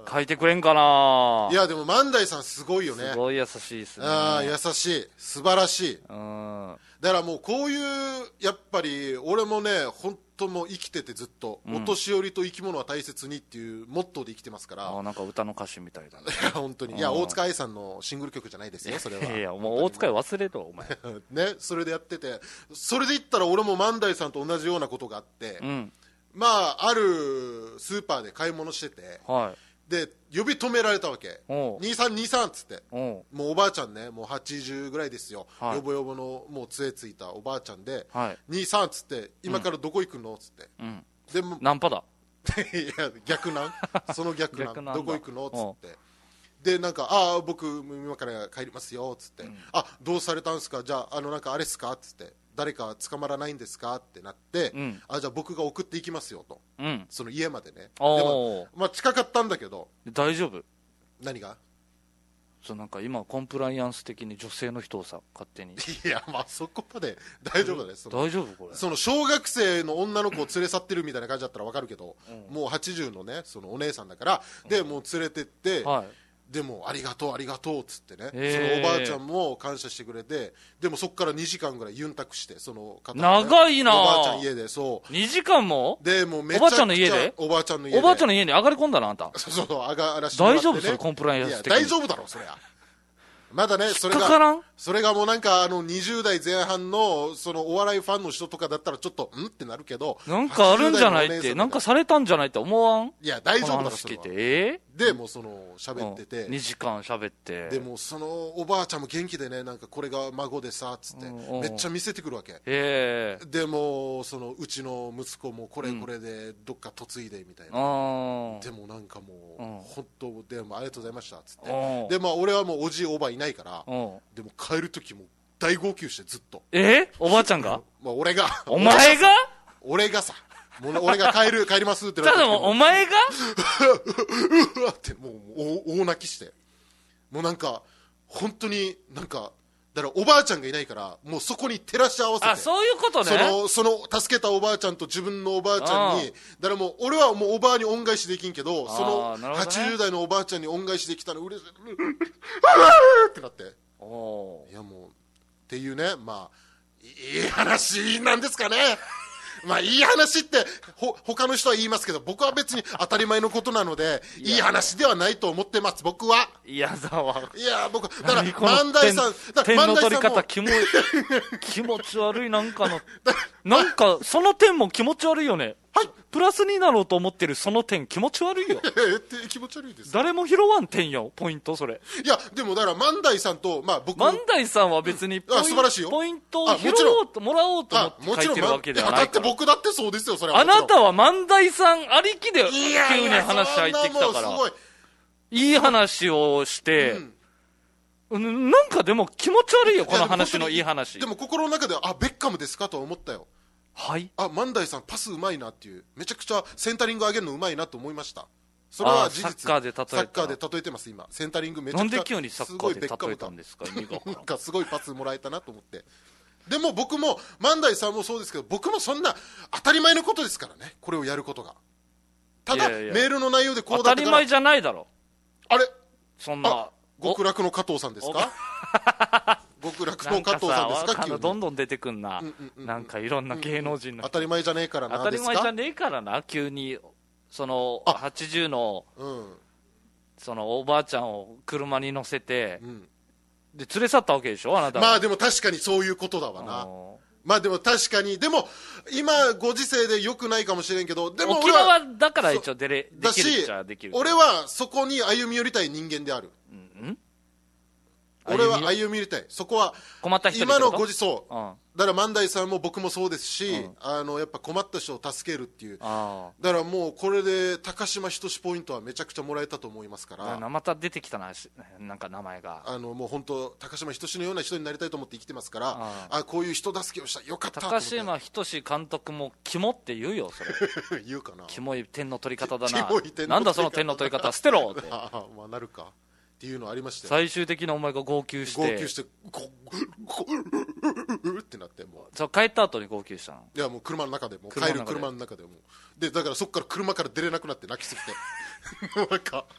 書いてくれんかな。 いやでも万代さんすごいよね。 すごい優しいですね。 優しい、素晴らしい。だからもうこういうやっぱり俺もね本当もう生きててずっと、お年寄りと生き物は大切にっていうモットーで生きてますから。 なんか歌の歌詞みたいだね。 いや本当に、いや大塚愛さんのシングル曲じゃないですよそれは。 いやもう大塚愛忘れろお前ね、それでやってて、それで言ったら俺も万代さんと同じようなことがあって、まああるスーパーで買い物してて、で呼び止められたわけ。兄さん兄さんっつって、もうおばあちゃんね、もう80ぐらいですよ、よぼよぼのもう杖ついたおばあちゃんで、兄さんっつって、今からどこ行くのっつって、 でもナンパだいや逆なんその逆なんどこ行くのっつって、でなんか僕今から帰りますよっつって、どうされたんすか、じゃあなんかあれっすかっつって、誰か捕まらないんですかってなって、じゃあ僕が送っていきますよと、その家までね。でもまあ近かったんだけど。 大丈夫？ 何が？ なんか今コンプライアンス的に女性の人をさ勝手にいやまあそこまで大丈夫だね。 大丈夫これ。 その小学生の女の子を連れ去ってるみたいな感じだったら分かるけど、もう80のねそのお姉さんだから、でもう連れてって、でもありがとうありがとうっつってね、そのおばあちゃんも感謝してくれて、でもそこから2時間ぐらいユンタクして、その方、 長いな。 おばあちゃん家で。そう 2時間もでもうめちゃくちゃおばあちゃんの家でおばあちゃんの家に上がり込んだなあんた。 そう上がらしてもらって、ね、 大丈夫それコンプライアンス的に。 大丈夫だろそりゃ。まだねそれがもうなんか20代前半のそのお笑いファンの人とかだったらちょっとってなるけど、 なんかあるんじゃないって、なんかされたんじゃないって思わん？ いや大丈夫だろそれは。でもうその喋ってて、 2時間喋って、 でもうそのおばあちゃんも元気でね、なんかこれが孫でさっつってめっちゃ見せてくるわけ。でもそのうちの息子もこれでどっか嫁いでみたいな。でもなんかもう本当でもありがとうございましたっつって、でまあ俺はもうおじいおばあいないから、でも帰る時も大号泣してずっと。 おばあちゃんがまあ俺がお前が俺がさ、もう俺が帰りますってなった時もお前がうわってもう大泣きして、もうなんか本当になんかだからおばあちゃんがいないからもうそこに照らし合わせて、 そういうことね。 その助けたおばあちゃんと自分のおばあちゃんに、だからもう俺はもうおばあに恩返しできんけど、その80代のおばあちゃんに恩返しできたら嬉しいってなって、いやもうっていうね、まあいい話なんですかね。まあいい話って他の人は言いますけど、僕は別に当たり前のことなのでいい話ではないと思ってます僕は。 いやだわ。 いや僕だから万代さん点の取り方気持ち悪い。なんかその点も気持ち悪いよね。プラスになろうと思ってるその点気持ち悪いよ。 気持ち悪いです。 誰も拾わん点よポイントそれ。 いやでもだから万代さんと僕万代さんは別に素晴らしいよ。 ポイントを拾おうともらおうと思って書いてるわけではないから。 だって僕だってそうですよそれは。 あなたは万代さんありきで急に話入ってきたから、いい話をして、なんかでも気持ち悪いよこの話のいい話。 でも心の中ではベッカムですかと思ったよ。万代さんパスうまいなっていう、めちゃくちゃセンタリング上げるのうまいなと思いました。それは事実。サッカーで例えてます今。センタリングめちゃくちゃ。 なんで急にサッカーで例えたんですか。 なんかすごいパスもらえたなと思って。でも僕も万代さんもそうですけど、僕もそんな当たり前のことですからね、これをやることが。ただメールの内容でこうだったから。 当たり前じゃないだろ。 あれそんな極楽の加藤さんですか。極楽の加藤さんですか。急にどんどん出てくんな。なんかいろんな芸能人の当たり前じゃねえからな。 当たり前じゃねえからな。急にその80のそのおばあちゃんを車に乗せてで連れ去ったわけでしょあなたは。 まあでも確かにそういうことだわな。まあでも確かに、でも今ご時世でよくないかもしれんけど、でも沖縄だから一応できるっちゃできる。 俺はそこに歩み寄りたい人間である。俺は歩み寄りたい。そこは困った人今のご時世、だから万代さんも僕もそうですし、やっぱ困った人を助けるっていう。だからもうこれで高島仁ポイントはめちゃくちゃもらえたと思いますから。 また出てきたな、なんか名前が。 もう本当高島仁のような人になりたいと思って生きてますから、こういう人助けをしたよかったと思って。 高島仁監督もキモって言うよそれ。 言うかな。 キモい点の取り方だな。なんだその点の取り方捨てろって。 まあなるか。っていうのありました。 最終的なお前が号泣してってなって、もう帰った後に号泣したの。 いやもう車の中でも帰る車の中でもで、だからそこから車から出れなくなって泣きすぎてもうなんか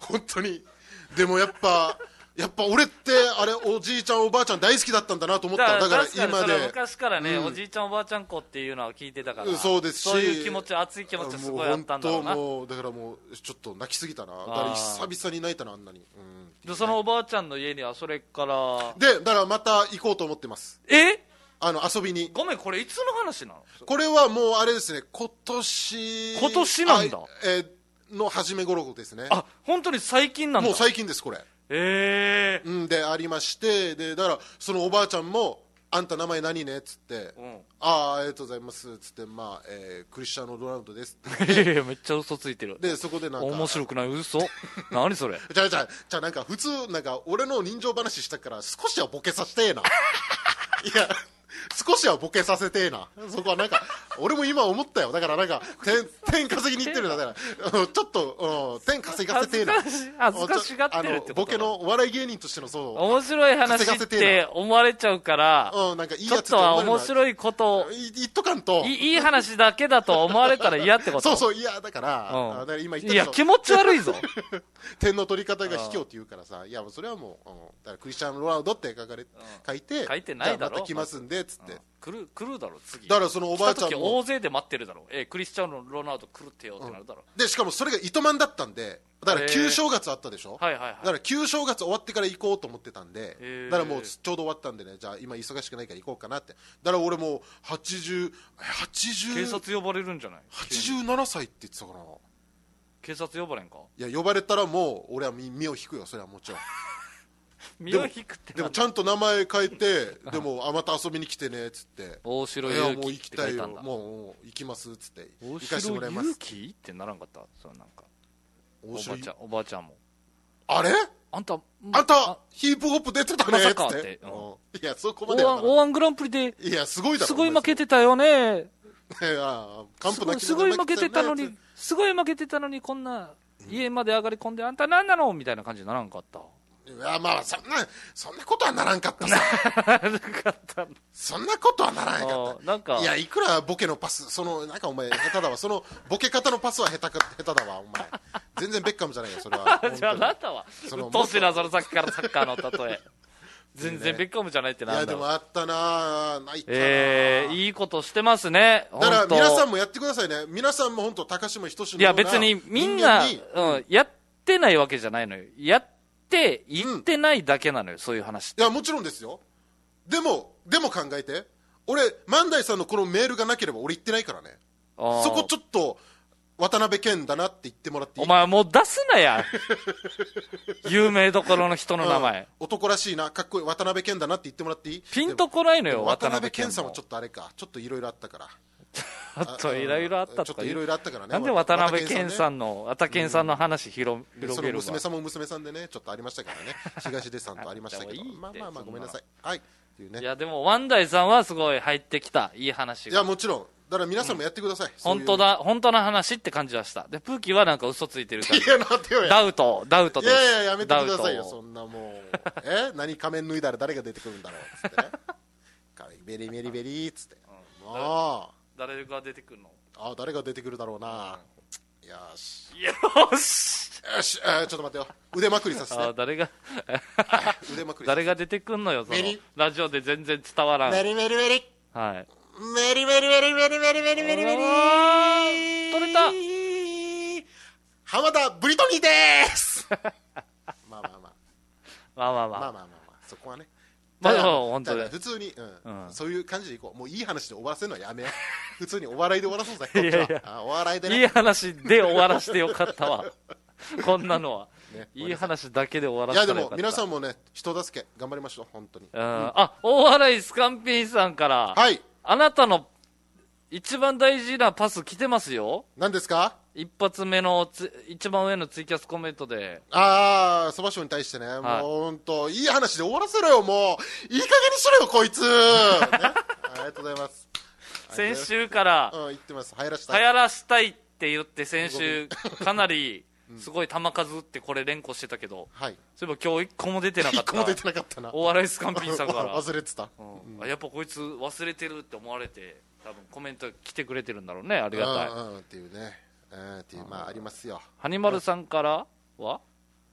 本当に。でもやっぱ俺ってあれおじいちゃんおばあちゃん大好きだったんだなと思った。だから今で昔からね、おじいちゃんおばあちゃん子っていうのは聞いてたから、 そうですし、 そういう気持ち、熱い気持ちすごいあったんだろうな。 もうだからもうちょっと泣きすぎたな。だから久々に泣いたな、あんなに。 でそのおばあちゃんの家にはそれからで、だからまた行こうと思ってます。遊びに。 ごめん、これいつの話なの？ これはもうあれですね、今年なんだ。 の初め頃ですね。 本当に最近なんだ。 もう最近ですこれ。でありまして、でだからそのおばあちゃんもあんた名前何ねっつって、ありがとうございますっつって、クリスチャーノ・ロナウドですって。 めっちゃ嘘ついてる。 でそこでなんか面白くない嘘何それ。 じゃあなんか普通なんか俺の人情話したから少しはボケさせてえな。いや少しはボケさせてえな。そこはなんか俺も今思ったよ。だからなんか点稼ぎに行ってるんだからちょっと点稼がせてえな。 恥ずかしがってるってこと。 ボケのお笑い芸人としての面白い話って思われちゃうから、 なんかいいちょっとは面白いこと言っとかんといい話だけだと思われたら嫌ってこと。 そういやだから今言ったけど、 いや気持ち悪いぞ。 点の取り方が卑怯って言うからさ、いやそれはもうだからクリスチャン・ロナウドって書いてないだろ、 また来ますんでつって、 来るだろ次。 だからそのおばあちゃんも大勢で待ってるだろ。クリスチャンのロナウド来るってよってなるだろ。 でしかもそれが糸満だったんで、だから旧正月あったでしょ。 はいはいはい。 だから旧正月終わってから行こうと思ってたんで、だからもうちょうど終わったんでね、じゃあ今忙しくないから行こうかなって。だから俺もう80 警察呼ばれるんじゃない ？87歳って言ってたかな。 警察呼ばれんか？ いや呼ばれたらもう俺は身を引くよ、それはもちろん。 身を引くってでもちゃんと名前変えて、でもまた遊びに来てねっつって、 大城勇気もう行きたいよ、 もう行きますっつって行かしてもらいます。大城勇気ってならんかった？そうなんかおばあちゃんもあれあんたヒップホップ出てたねっつって、いやそこまで O−1グランプリでいやすごいだろ、 すごい負けてたよね。 すごい負けてたのにこんな家まで上がり込んで、あんた何なのみたいな感じにならんかった？ いやそんなことはならんかったさ。そんなことはならんかった。 なんかいやいくらボケのパスなんかお前下手だわ、そのボケ方のパスは下手だわお前。全然ベッカムじゃないよそれは。 じゃああなたはうっとうしいな、そのさっきからサッカーの例え。全然ベッカムじゃないってなんだろう。 いやでもあったな、ないかな。 いいことしてますね。 だから皆さんもやってくださいね。皆さんも本当高島仁のいや別にみんなやってないわけじゃないのよ。やって言ってないだけなのよ、そういう話って。 いやもちろんですよ。でも考えて、俺万代さんのこのメールがなければ俺言ってないからね。そこちょっと渡辺謙だなって言ってもらっていい？ お前もう出すなや。有名どころの人の名前、 男らしいな、かっこいい渡辺謙だなって言ってもらっていい？ ピンとこないのよ。 渡辺謙さんもちょっとあれか、ちょっといろいろあったからあといろいろあったとか、 ちょっといろいろあったからね。 なんで渡辺謙さんの話広げるわ。 その娘さんも娘さんでね、ちょっとありましたからね。東出さんとありましたけどまあごめんなさい。はいっていうね。 いやでもワンダイさんはすごい入ってきたいい話が。 いやもちろんだから皆さんもやってください。 本当の話って感じはした。でプーキーはなんか嘘ついてるから。 いやなんてよや。 ダウトです。 いややめてくださいよ、そんなもう。何仮面脱いだら誰が出てくるんだろうっつってね。ベリベリベリっつって。もう。 誰が出てくるの？ 誰が出てくるだろうな。よしちょっと待ってよ、腕まくりさせて。 誰が腕まくり誰が出てくんのよ、そのラジオで全然伝わらん。 メリメリメリ、 はい、 メリメリメリメリメリメリメリメリ、 取れた。 浜田ブリトニーでーす。まあそこはね、本当に普通に、そういう感じでいこう。もういい話で終わらせるのはやめよう。普通にお笑いで終わらそうぜ。こっちはお笑いでね。 いい話で終わらせてよかったわ。こんなのは、いい話だけで終わらせてよかった。 いやでも皆さんもね、人助け頑張りましょう本当に。 大笑いスカンピンさんから、 はい、 あなたの一番大事なパス来てますよ。 何ですか？ 一発目の一番上のツイキャスコメントで、 そばしょうに対してね、もう本当いい話で終わらせろよ、もういい加減にしろよこいつ、ね、ありがとうございます。 先週から言ってます。流行らしたいって言って先週かなりすごい球数ってこれ連呼してたけど、 はい、 そういえば今日1個も出てなかった。 1個も出てなかったな。 大笑いスカンピンさんから忘れてた、 やっぱこいつ忘れてるって思われて多分コメント来てくれてるんだろうね。ありがたいっていうね、っていうまあありますよ。 ハニマルさんからは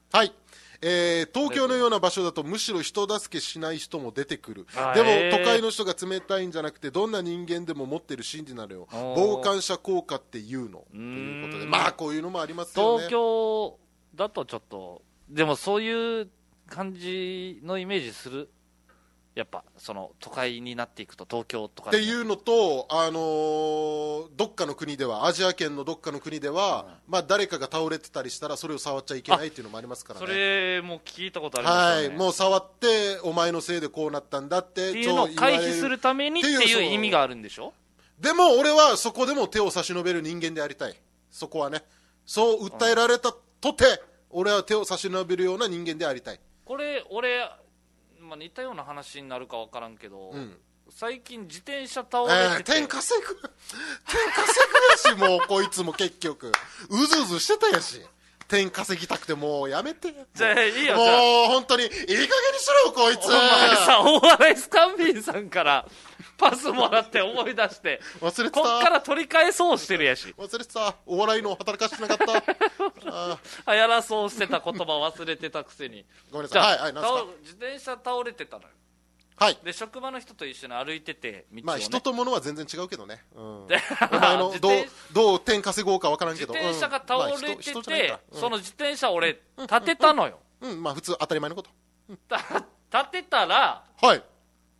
はい、東京のような場所だとむしろ人助けしない人も出てくる。でも都会の人が冷たいんじゃなくて、どんな人間でも持ってる心理なのよ。傍観者効果っていうのということで、まあこういうのもありますよね。 東京だとちょっとでもそういう感じのイメージする。やっぱその都会になっていくと東京とかっていうのと、どっかの国では、アジア圏のどっかの国では、まあ、誰かが倒れてたりしたらそれを触っちゃいけないっていうのもありますからね。 それも聞いたことありますよね。 はい、もう触ってお前のせいでこうなったんだっていうのを回避するためにっていう意味があるんでしょ。 でも俺はそこでも手を差し伸べる人間でありたい。そこはね、そう訴えられたとて、俺は手を差し伸べるような人間でありたい。 これ俺まあ、似たような話になるか分からんけど、最近自転車倒れてて、 天稼ぐやし、もうこいつも結局うずうずしてたやし、点稼ぎたくてもうやめて。 じゃあいいよ、 もう本当にいい加減にしろよこいつ。 お前さ、大笑いスカンビンさんからパスもらって思い出して忘れてた。 こっから取り返そうしてるやし。 忘れてた。お笑いの働かしてなかった流行らそうしてた言葉忘れてたくせに。 ごめんなさい。はいはい、なんすか。 自転車倒れてたのよ。 はい。 で職場の人と一緒に歩いてて道をね、 まあ人と物は全然違うけどね、お前のどう点稼ごうか分からんけど、 自転車が倒れてて、その自転車俺立てたのよ。 まあ普通当たり前のこと。 立てたら、 はい、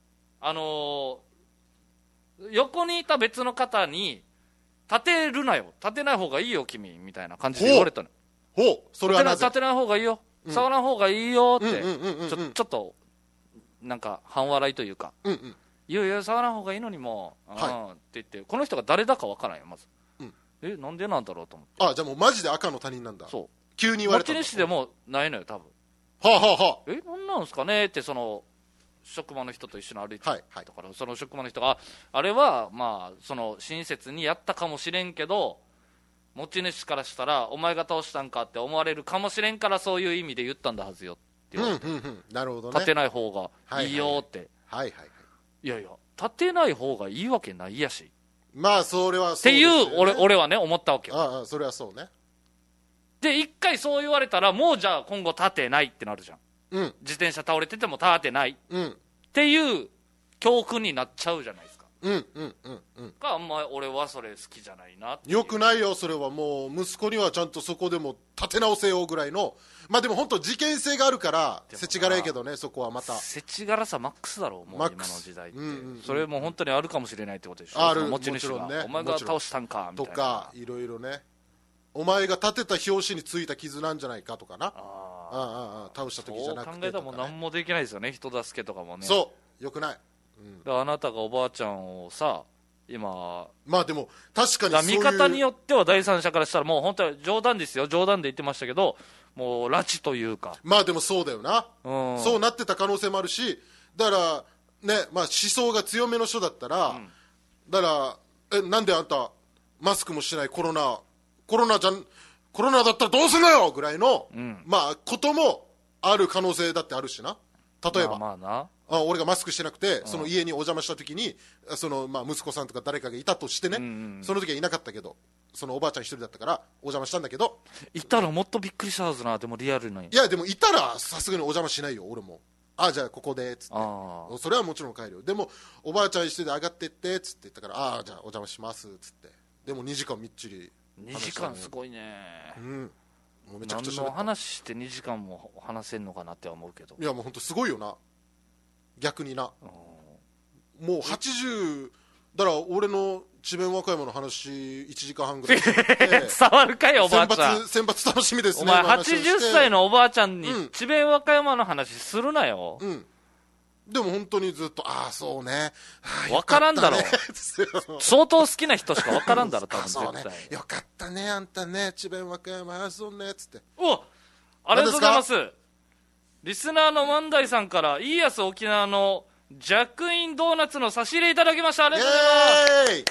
横にいた別の方に立てるなよ、立てない方がいいよ君みたいな感じで言われたの。 それはなぜ？ 立てない方がいいよ、触らん方がいいよってちょっとなんか半笑いというか、いやいや触らん方がいいのにもって言って、この人が誰だかわからんよまず。なんでなんだろうと思って。 じゃあもうマジで赤の他人なんだ。 そう、 急に言われた。 持ち主でもないのよ多分。なんなんすかねって、その職場の人と一緒に歩いてたから、その職場の人があれはまあその親切にやったかもしれんけど、持ち主からしたらお前が倒したんかって思われるかもしれんから、そういう意味で言ったんだはずよって言われて、 なるほどね、 立てない方がいいよって。いやいや立てない方がいいわけないやし、 まあそれはそうですよねっていう俺はね思ったわけよ。 それはそうね。 で一回そう言われたら、もうじゃあ今後立てないってなるじゃん。自転車倒れてても立てない、っていう教訓になっちゃうじゃないですか。あんま俺はそれ好きじゃないなって。 よくないよそれは。もう息子にはちゃんとそこでも立て直せよぐらいの、まあでも本当事件性があるから世知辛いけどね、そこはまた世知辛さマックスだろう、もう今の時代って。それも本当にあるかもしれないってことでしょ。 ある、 持ち主が、お前が倒したんかみたいなとか、いろいろね、お前が立てた拍子についた傷なんじゃないかとかな。倒した時じゃなくてとかね。 そう考えたらもう何もできないですよね、人助けとかもね。 そうよくない。 あなたがおばあちゃんをさ今、 まあでも確かにそういう見方によっては第三者からしたらもう本当は冗談ですよ、冗談で言ってましたけど、もう拉致というか、 まあでもそうだよな、そうなってた可能性もあるし、だからね、まあ思想が強めの人だったら、だからなんであんたマスクもしてない、コロナだったらどうすんのよぐらいの、まあこともある可能性だってあるしな。例えば、 まあな、 俺がマスクしてなくてその家にお邪魔した時に、そのまあ息子さんとか誰かがいたとしてね、その時はいなかったけど、そのおばあちゃん一人だったからお邪魔したんだけど、 いたらもっとびっくりしたはずな。でもリアルに、 いやでもいたらさすがにお邪魔しないよ俺も。じゃあここでっつって、それはもちろん帰るよ。でもおばあちゃん一人で上がってってっつって言ったから、じゃあお邪魔しますっつって、でも2時間みっちり 2時間すごいね。 もうめちゃくちゃ何の話して2時間も話せんのかなって思うけど、 いやもう本当すごいよな、逆にな。もう80だから俺の智弁和歌山の話1時間半ぐらい伝わるかよおばあちゃん。 選抜楽しみですね。 お前80歳のおばあちゃんに智弁和歌山の話するなよ。 でも本当にずっとそうね、 分からんだろ相当好きな人しか分からんだろ多分絶対。 よかったねあんたね、智弁和歌山そうねっつって。 ありがとうございます。リスナーの万代さんからイーヤス沖縄のジャックインドーナツの差し入れいただきました。ありがとうございます。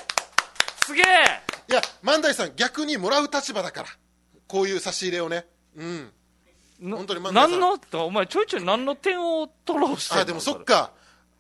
すげえ。 いや万代さん逆にもらう立場だから、こういう差し入れをね。本当に万代さん、 お前ちょいちょい何の点を取ろうしてんの。 でもそっか、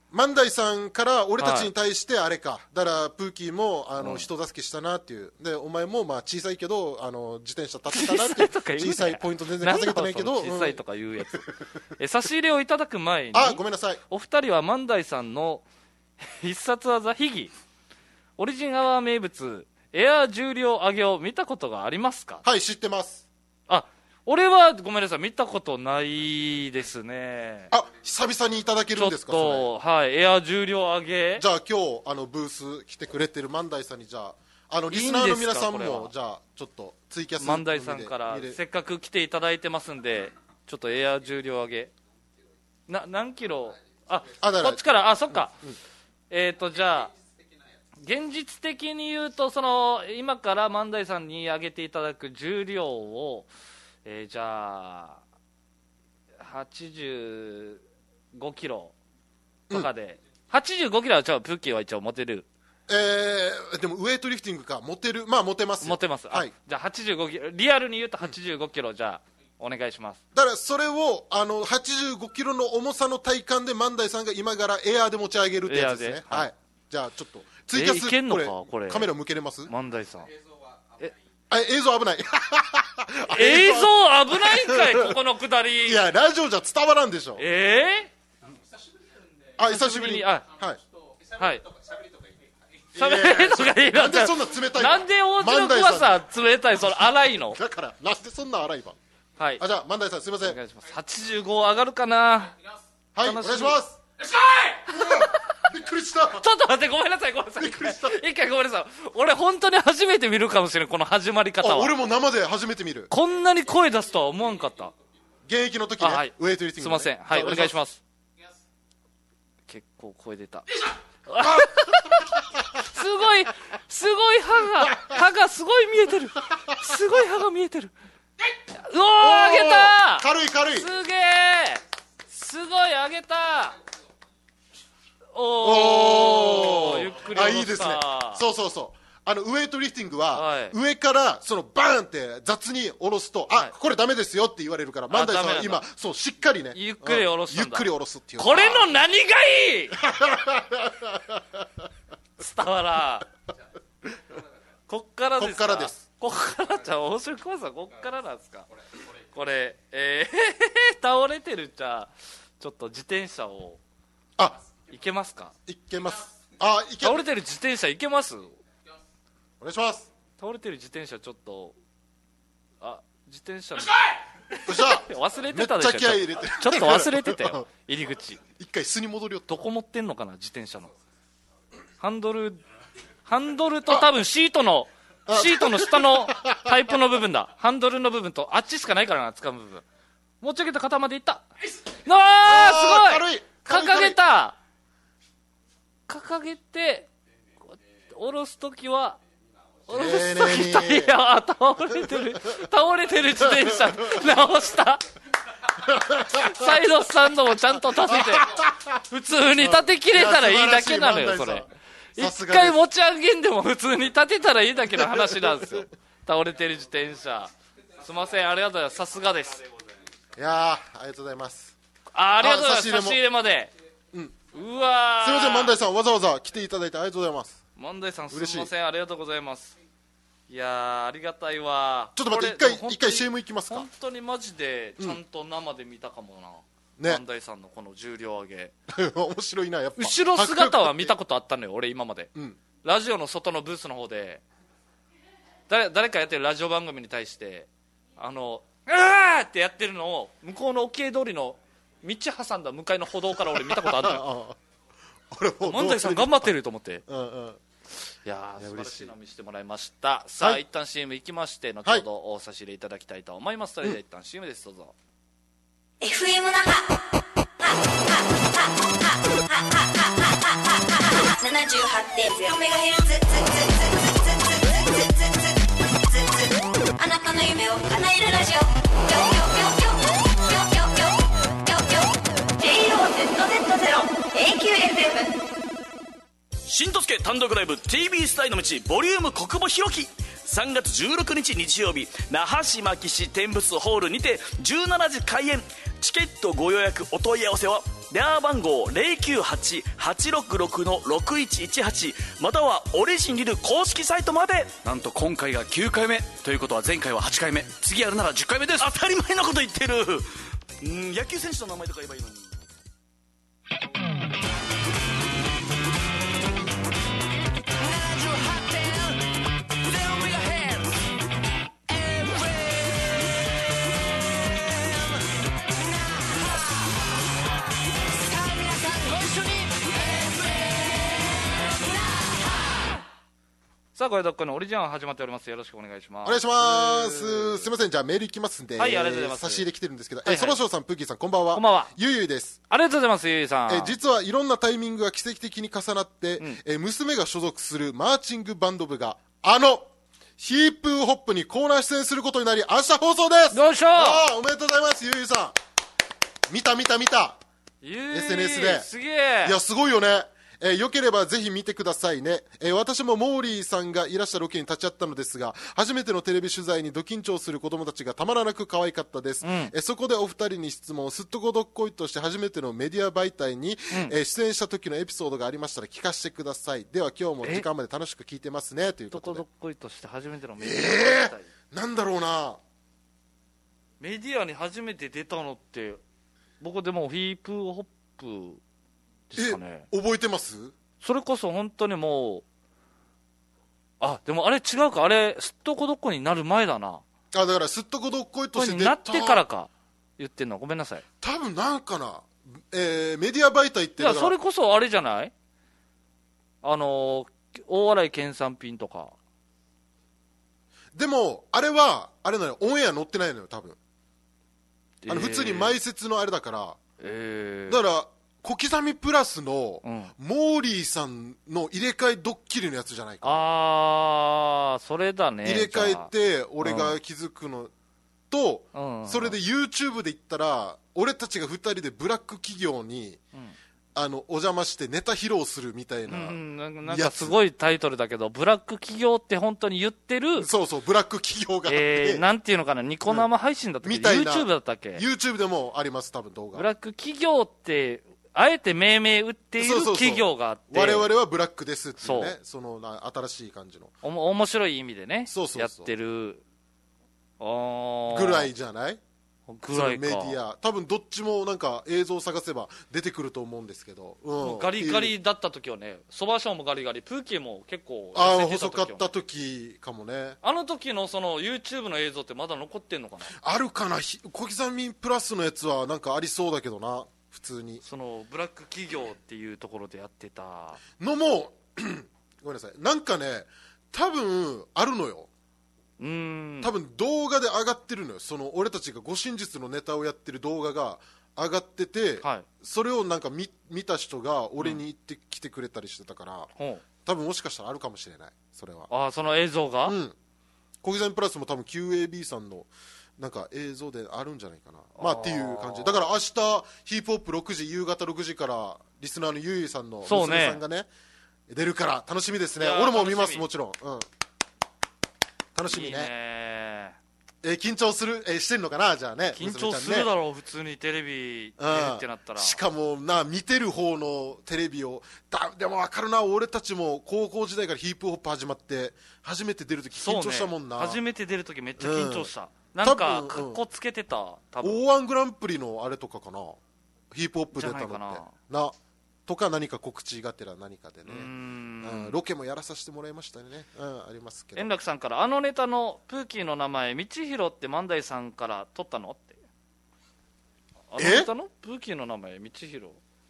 万代さんから俺たちに対してあれか、だからプーキーも人助けしたなっていう、でお前もまあ小さいけど自転車立ってたなって小さいポイント全然稼げてないけど小さいとか言うやつ差し入れをいただく前にごめんなさい、 お二人は万代さんの必殺技秘技オリジンアワー名物エア重量上げを見たことがありますか？ はい、知ってます。 俺はごめんなさい見たことないですね。 久々にいただけるんですか？ ちょっとはい、エア重量上げ。 じゃあ今日ブース来てくれてる万代さんにじゃあリスナーの皆さんもじゃあちょっとツイキャス万代さんからせっかく来ていただいてますんでちょっとエア重量上げ何キロこっちからそっか、じゃあ現実的に言うと今から万代さんに上げていただく重量をじゃあ85キロとかで、85キロはプッキーは一応持てる。 でもウエイトリフティングか持てる、まあ持てますよ。 持てます。はい、じゃあ85キロリアルに言うと85キロじゃあお願いします。 だからそれを85キロの重さの体感で万代さんが今からエアーで持ち上げるってやつですね。はい、じゃあちょっとツイキャスいけんのかこれカメラ向けれます？ 万代さん映像危ない映像危ないんかいここのくだり。 いやラジオじゃ伝わらんでしょ。久しぶりにはい喋りとかいいなんでそんな冷たいの？なんで王子の子はさ冷たい荒いの？ だからなんでそんな荒いば。はい、じゃあ万代さんすいませんお願いします。 85上がるかな。 はいお願いします。びっくりした。 ちょっと待ってごめんなさいびっくりした。一回ごめんなさい。俺本当に初めて見るかもしれんこの始まり方は。 俺も生で初めて見る。 こんなに声出すとは思わんかった。 現役の時ね、はい、ウエイトリフティング、ね、 すいません。はいお願いします。結構声出たすごい歯がすごい見えてる。すごい歯が見えてる。うおー上げた。 軽いすげえすごい上げた。おーゆっくり下ろした。 いいですね。そうウエイトリフティングは、上からバーンって雑に下ろすと、これダメですよって言われるから、万代さんは今しっかりねゆっくり下ろすんだ。 ゆっくり下ろすっていう。 これの何がいい伝わらん。こっからですか？こっからじゃあ面白くさこっからなんですかこれ。倒れてるじゃあちょっと自転車をいけますか？ いけます。 倒れてる自転車いけます？ お願いします。 倒れてる自転車ちょっと自転車の忘れてたでしょ。ちょっと忘れてたよ入り口。 一回巣に戻るよ。 どこ持ってんのかな自転車のハンドルと多分シートの下のパイプの部分だ。ハンドルの部分とあっちしかないからな掴む部分。持ち上げた肩までいった。すごい掲げた。掲げて下ろすときは倒れてる自転車直した。サイドスタンドもちゃんと立てて普通に立てきれたらいいだけなのよ。それ一回持ち上げんでも普通に立てたらいいだけの話なんですよ。倒れてる自転車すいませんありがとうございます。さすがです。 いやありがとうございます。 ありがとうございます。差し入れまで。うわすいません万代さんわざわざ来ていただいてありがとうございます。 万代さんすいませんありがとうございます。いやありがたいわ。 ちょっと待って一回 CM いきますか。 本当にマジでちゃんと生で見たかもな、万代さんのこの重量上げ面白いな。やっぱ後ろ姿は見たことあったのよ俺今まで、ラジオの外のブースの方で誰かやってるラジオ番組に対してうわーってやってるのを向こうの沖江通りの道挟んだ向かいの歩道から俺見たことあるのよ万代さん頑張ってると思って、いやー素晴らしいの見せてもらいました。さあ、一旦 CM 行きまして後ほどお差し入れいただきたいと思います。それでは一旦 CM です。どうぞ。 FM 那覇 78.0MHz あなたの夢を叶えるラジオJOZZ0AQFM 新とすけ単独ライブ TBS 大の道ボリューム国母弘樹3月16日日曜日那覇市牧市天仏ホールにて17時開演。チケットご予約お問い合わせは電話番号 098-866-6118 またはオリジンリル公式サイトまで。なんと今回が9回目ということは前回は8回目、次やるなら10回目です。当たり前のこと言ってる。野球選手の名前とか言えばいいのに。 さあ、これどっかのオリジナル始まっております。よろしくお願いします。 お願いします。すいません、じゃあメールいきますんで。 はい、ありがとうございます。 差し入れ来てるんですけど、 はいはい、 そばしょうさん、プーキーさん、こんばんは。 こんばんは。 ゆいゆいです。 ありがとうございます、ゆいゆいさん。 実はいろんなタイミングが奇跡的に重なって、娘が所属するマーチングバンド部が、ヒープーホップにコーナー出演することになり、明日放送です。 よいしょー。 おめでとうございます、ゆいゆいさん。見た。SNS で。 すげえ。 いや、すごいよね。よければぜひ見てくださいね。私もモーリーさんがいらしたロケに立ち会ったのですが、初めてのテレビ取材にド緊張する子供たちがたまらなく可愛かったです。そこでお二人に質問、すっとこどっこいとして初めてのメディア媒体に、出演した時のエピソードがありましたら聞かせてください。では今日も時間まで楽しく聞いてますね、ということで。 すっとこどっこいとして初めてのメディア媒体。 なんだろうな。 メディアに初めて出たのって、僕でもヒープホップですかね。 覚えてます？ それこそ本当にもう、でもあれ違うか、あれすっとこどっこになる前だな。 だからすっとこどっこいとして出たなってからか言ってんの。ごめんなさい。 多分なんかな、メディア媒体って。 いや、それこそあれじゃない、大洗県産品とか。 でもあれはあれなのよ、オンエア載ってないのよ多分。普通に前説のあれだから、だから小刻みプラスのモーリーさんの入れ替えドッキリのやつじゃないか。 それだね。 入れ替えて俺が気づくのと、それで YouTube で言ったら俺たちが2人でブラック企業に、お邪魔してネタ披露するみたいな、 なんかすごいタイトルだけど、ブラック企業って本当に言ってる。 そうブラック企業があって、 なんていうのかな、ニコ生配信だったっけ、 みたいな YouTube だったっけ。 YouTube でもあります多分動画。 ブラック企業ってあえて命名打っている企業があって、 我々はブラックですっていうね、その新しい感じの面白い意味でね、やってるぐらいじゃない？ ぐらいか。 メディア多分どっちもなんか映像を探せば出てくると思うんですけど、 ガリガリだった時はね、そばしょうもガリガリ、プーキーも結構細かった時かもね。 あの時のその YouTube の映像ってまだ残ってんのかな。 あるかな。小刻みプラスのやつはなんかありそうだけどな。普通にそのブラック企業っていうところでやってたのもごめんなさい、なんかね多分あるのよ。多分動画で上がってるのよ。その俺たちが護身術のネタをやってる動画が上がってて、それをなんか 見た人が俺に言ってきてくれたりしてたから、多分もしかしたらあるかもしれない。それはその映像が、 小刻みプラスも多分 QAB さんのなんか映像であるんじゃないかな。っていう感じだから明日ヒープホップ6時夕方6時からリスナーのゆいゆいさんの娘さんがね出るから楽しみですね。俺も見ます、もちろん。楽しみね。緊張する、してんのかな。じゃあね、 緊張するだろう、普通にテレビ出るってなったら。 しかも見てる方のテレビをでも分かるな。俺たちも高校時代からヒープホップ始まって初めて出るとき緊張したもんな。 初めて出るときめっちゃ緊張した。なんかかっこつけてた。多分 O1 グランプリのあれとかかな、ヒップホップ出たのってなとか、何か告知がてら何かでね、ロケもやらさせてもらいましたね。ありますけど。 円楽さんから、あのネタのプーキーの名前道弘って万代さんから取ったのって。あのネタのプーキーの名前道弘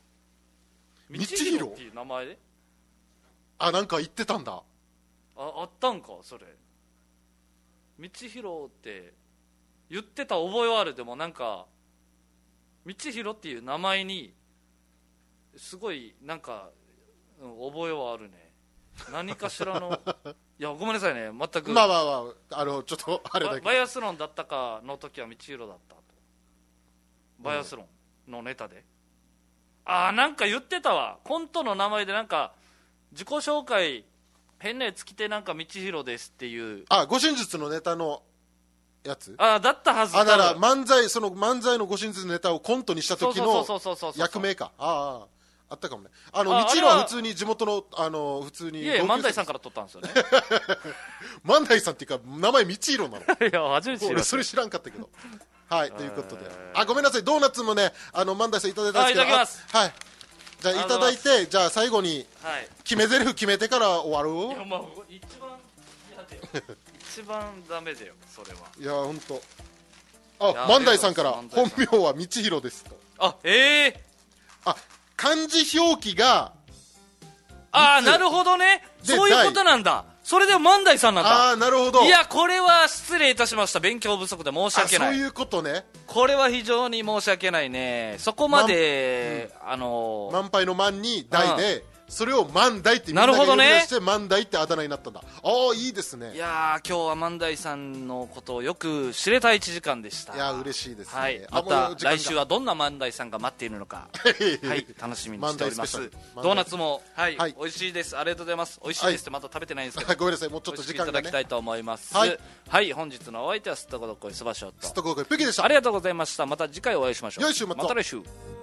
っていう名前でなんか言ってたんだ。 あったんかそれ。道弘って言ってた覚えはある。でもなんか道弘っていう名前にすごいなんか、覚えはあるね。何かしらのいやごめんなさいね、全く。 ちょっとあれだけどバイアスロンだったかの時は道弘だったと。バイアスロンのネタで、なんか言ってたわ。コントの名前でなんか自己紹介変なやつ来てなんか道弘ですっていう。 護身術のネタのやつ。 だったはず。 なら漫才のご親切ネタをコントにした時の役名か。あったかもね。みちろは普通に地元の普通に。 いや万代さんから取ったんですよね。 万代さんっていうか名前みちろなの。 いや初めて知りました。 俺それ知らんかったけど。はいということで。ごめんなさい、ドーナツもね万代さんいただいたんですけど。 いただきます。 はい。じゃあいただいて、じゃあ最後に決め台詞決めてから終わる。 いやまあ一番ダメだよそれは。 いや本当。万代さんから本名は道弘ですと。漢字表記がなるほどね。そういうことなんだ。それで万代さんなんだ。 なるほど。 いやこれは失礼いたしました。勉強不足で申し訳ない。 そういうことね。 これは非常に申し訳ないね。そこまで満杯の満に代で、それを万代ってみんなが呼び出して万代ってあだ名になったんだ。いいですね。 いや今日は万代さんのことをよく知れた1時間でした。 いや嬉しいですね。 はい、また来週はどんな万代さんが待っているのかはい楽しみにしております。ドーナツも美味しいです。ありがとうございます。美味しいですってまだ食べてないんですけど、 ごめんなさい、もうちょっと時間がね、いただきたいと思います。はい本日のお相手はすっとこどっこいすばしょとすっとこどっこいプギでした。 ありがとうございました。また次回お会いしましょう。 よいしょ、また来週。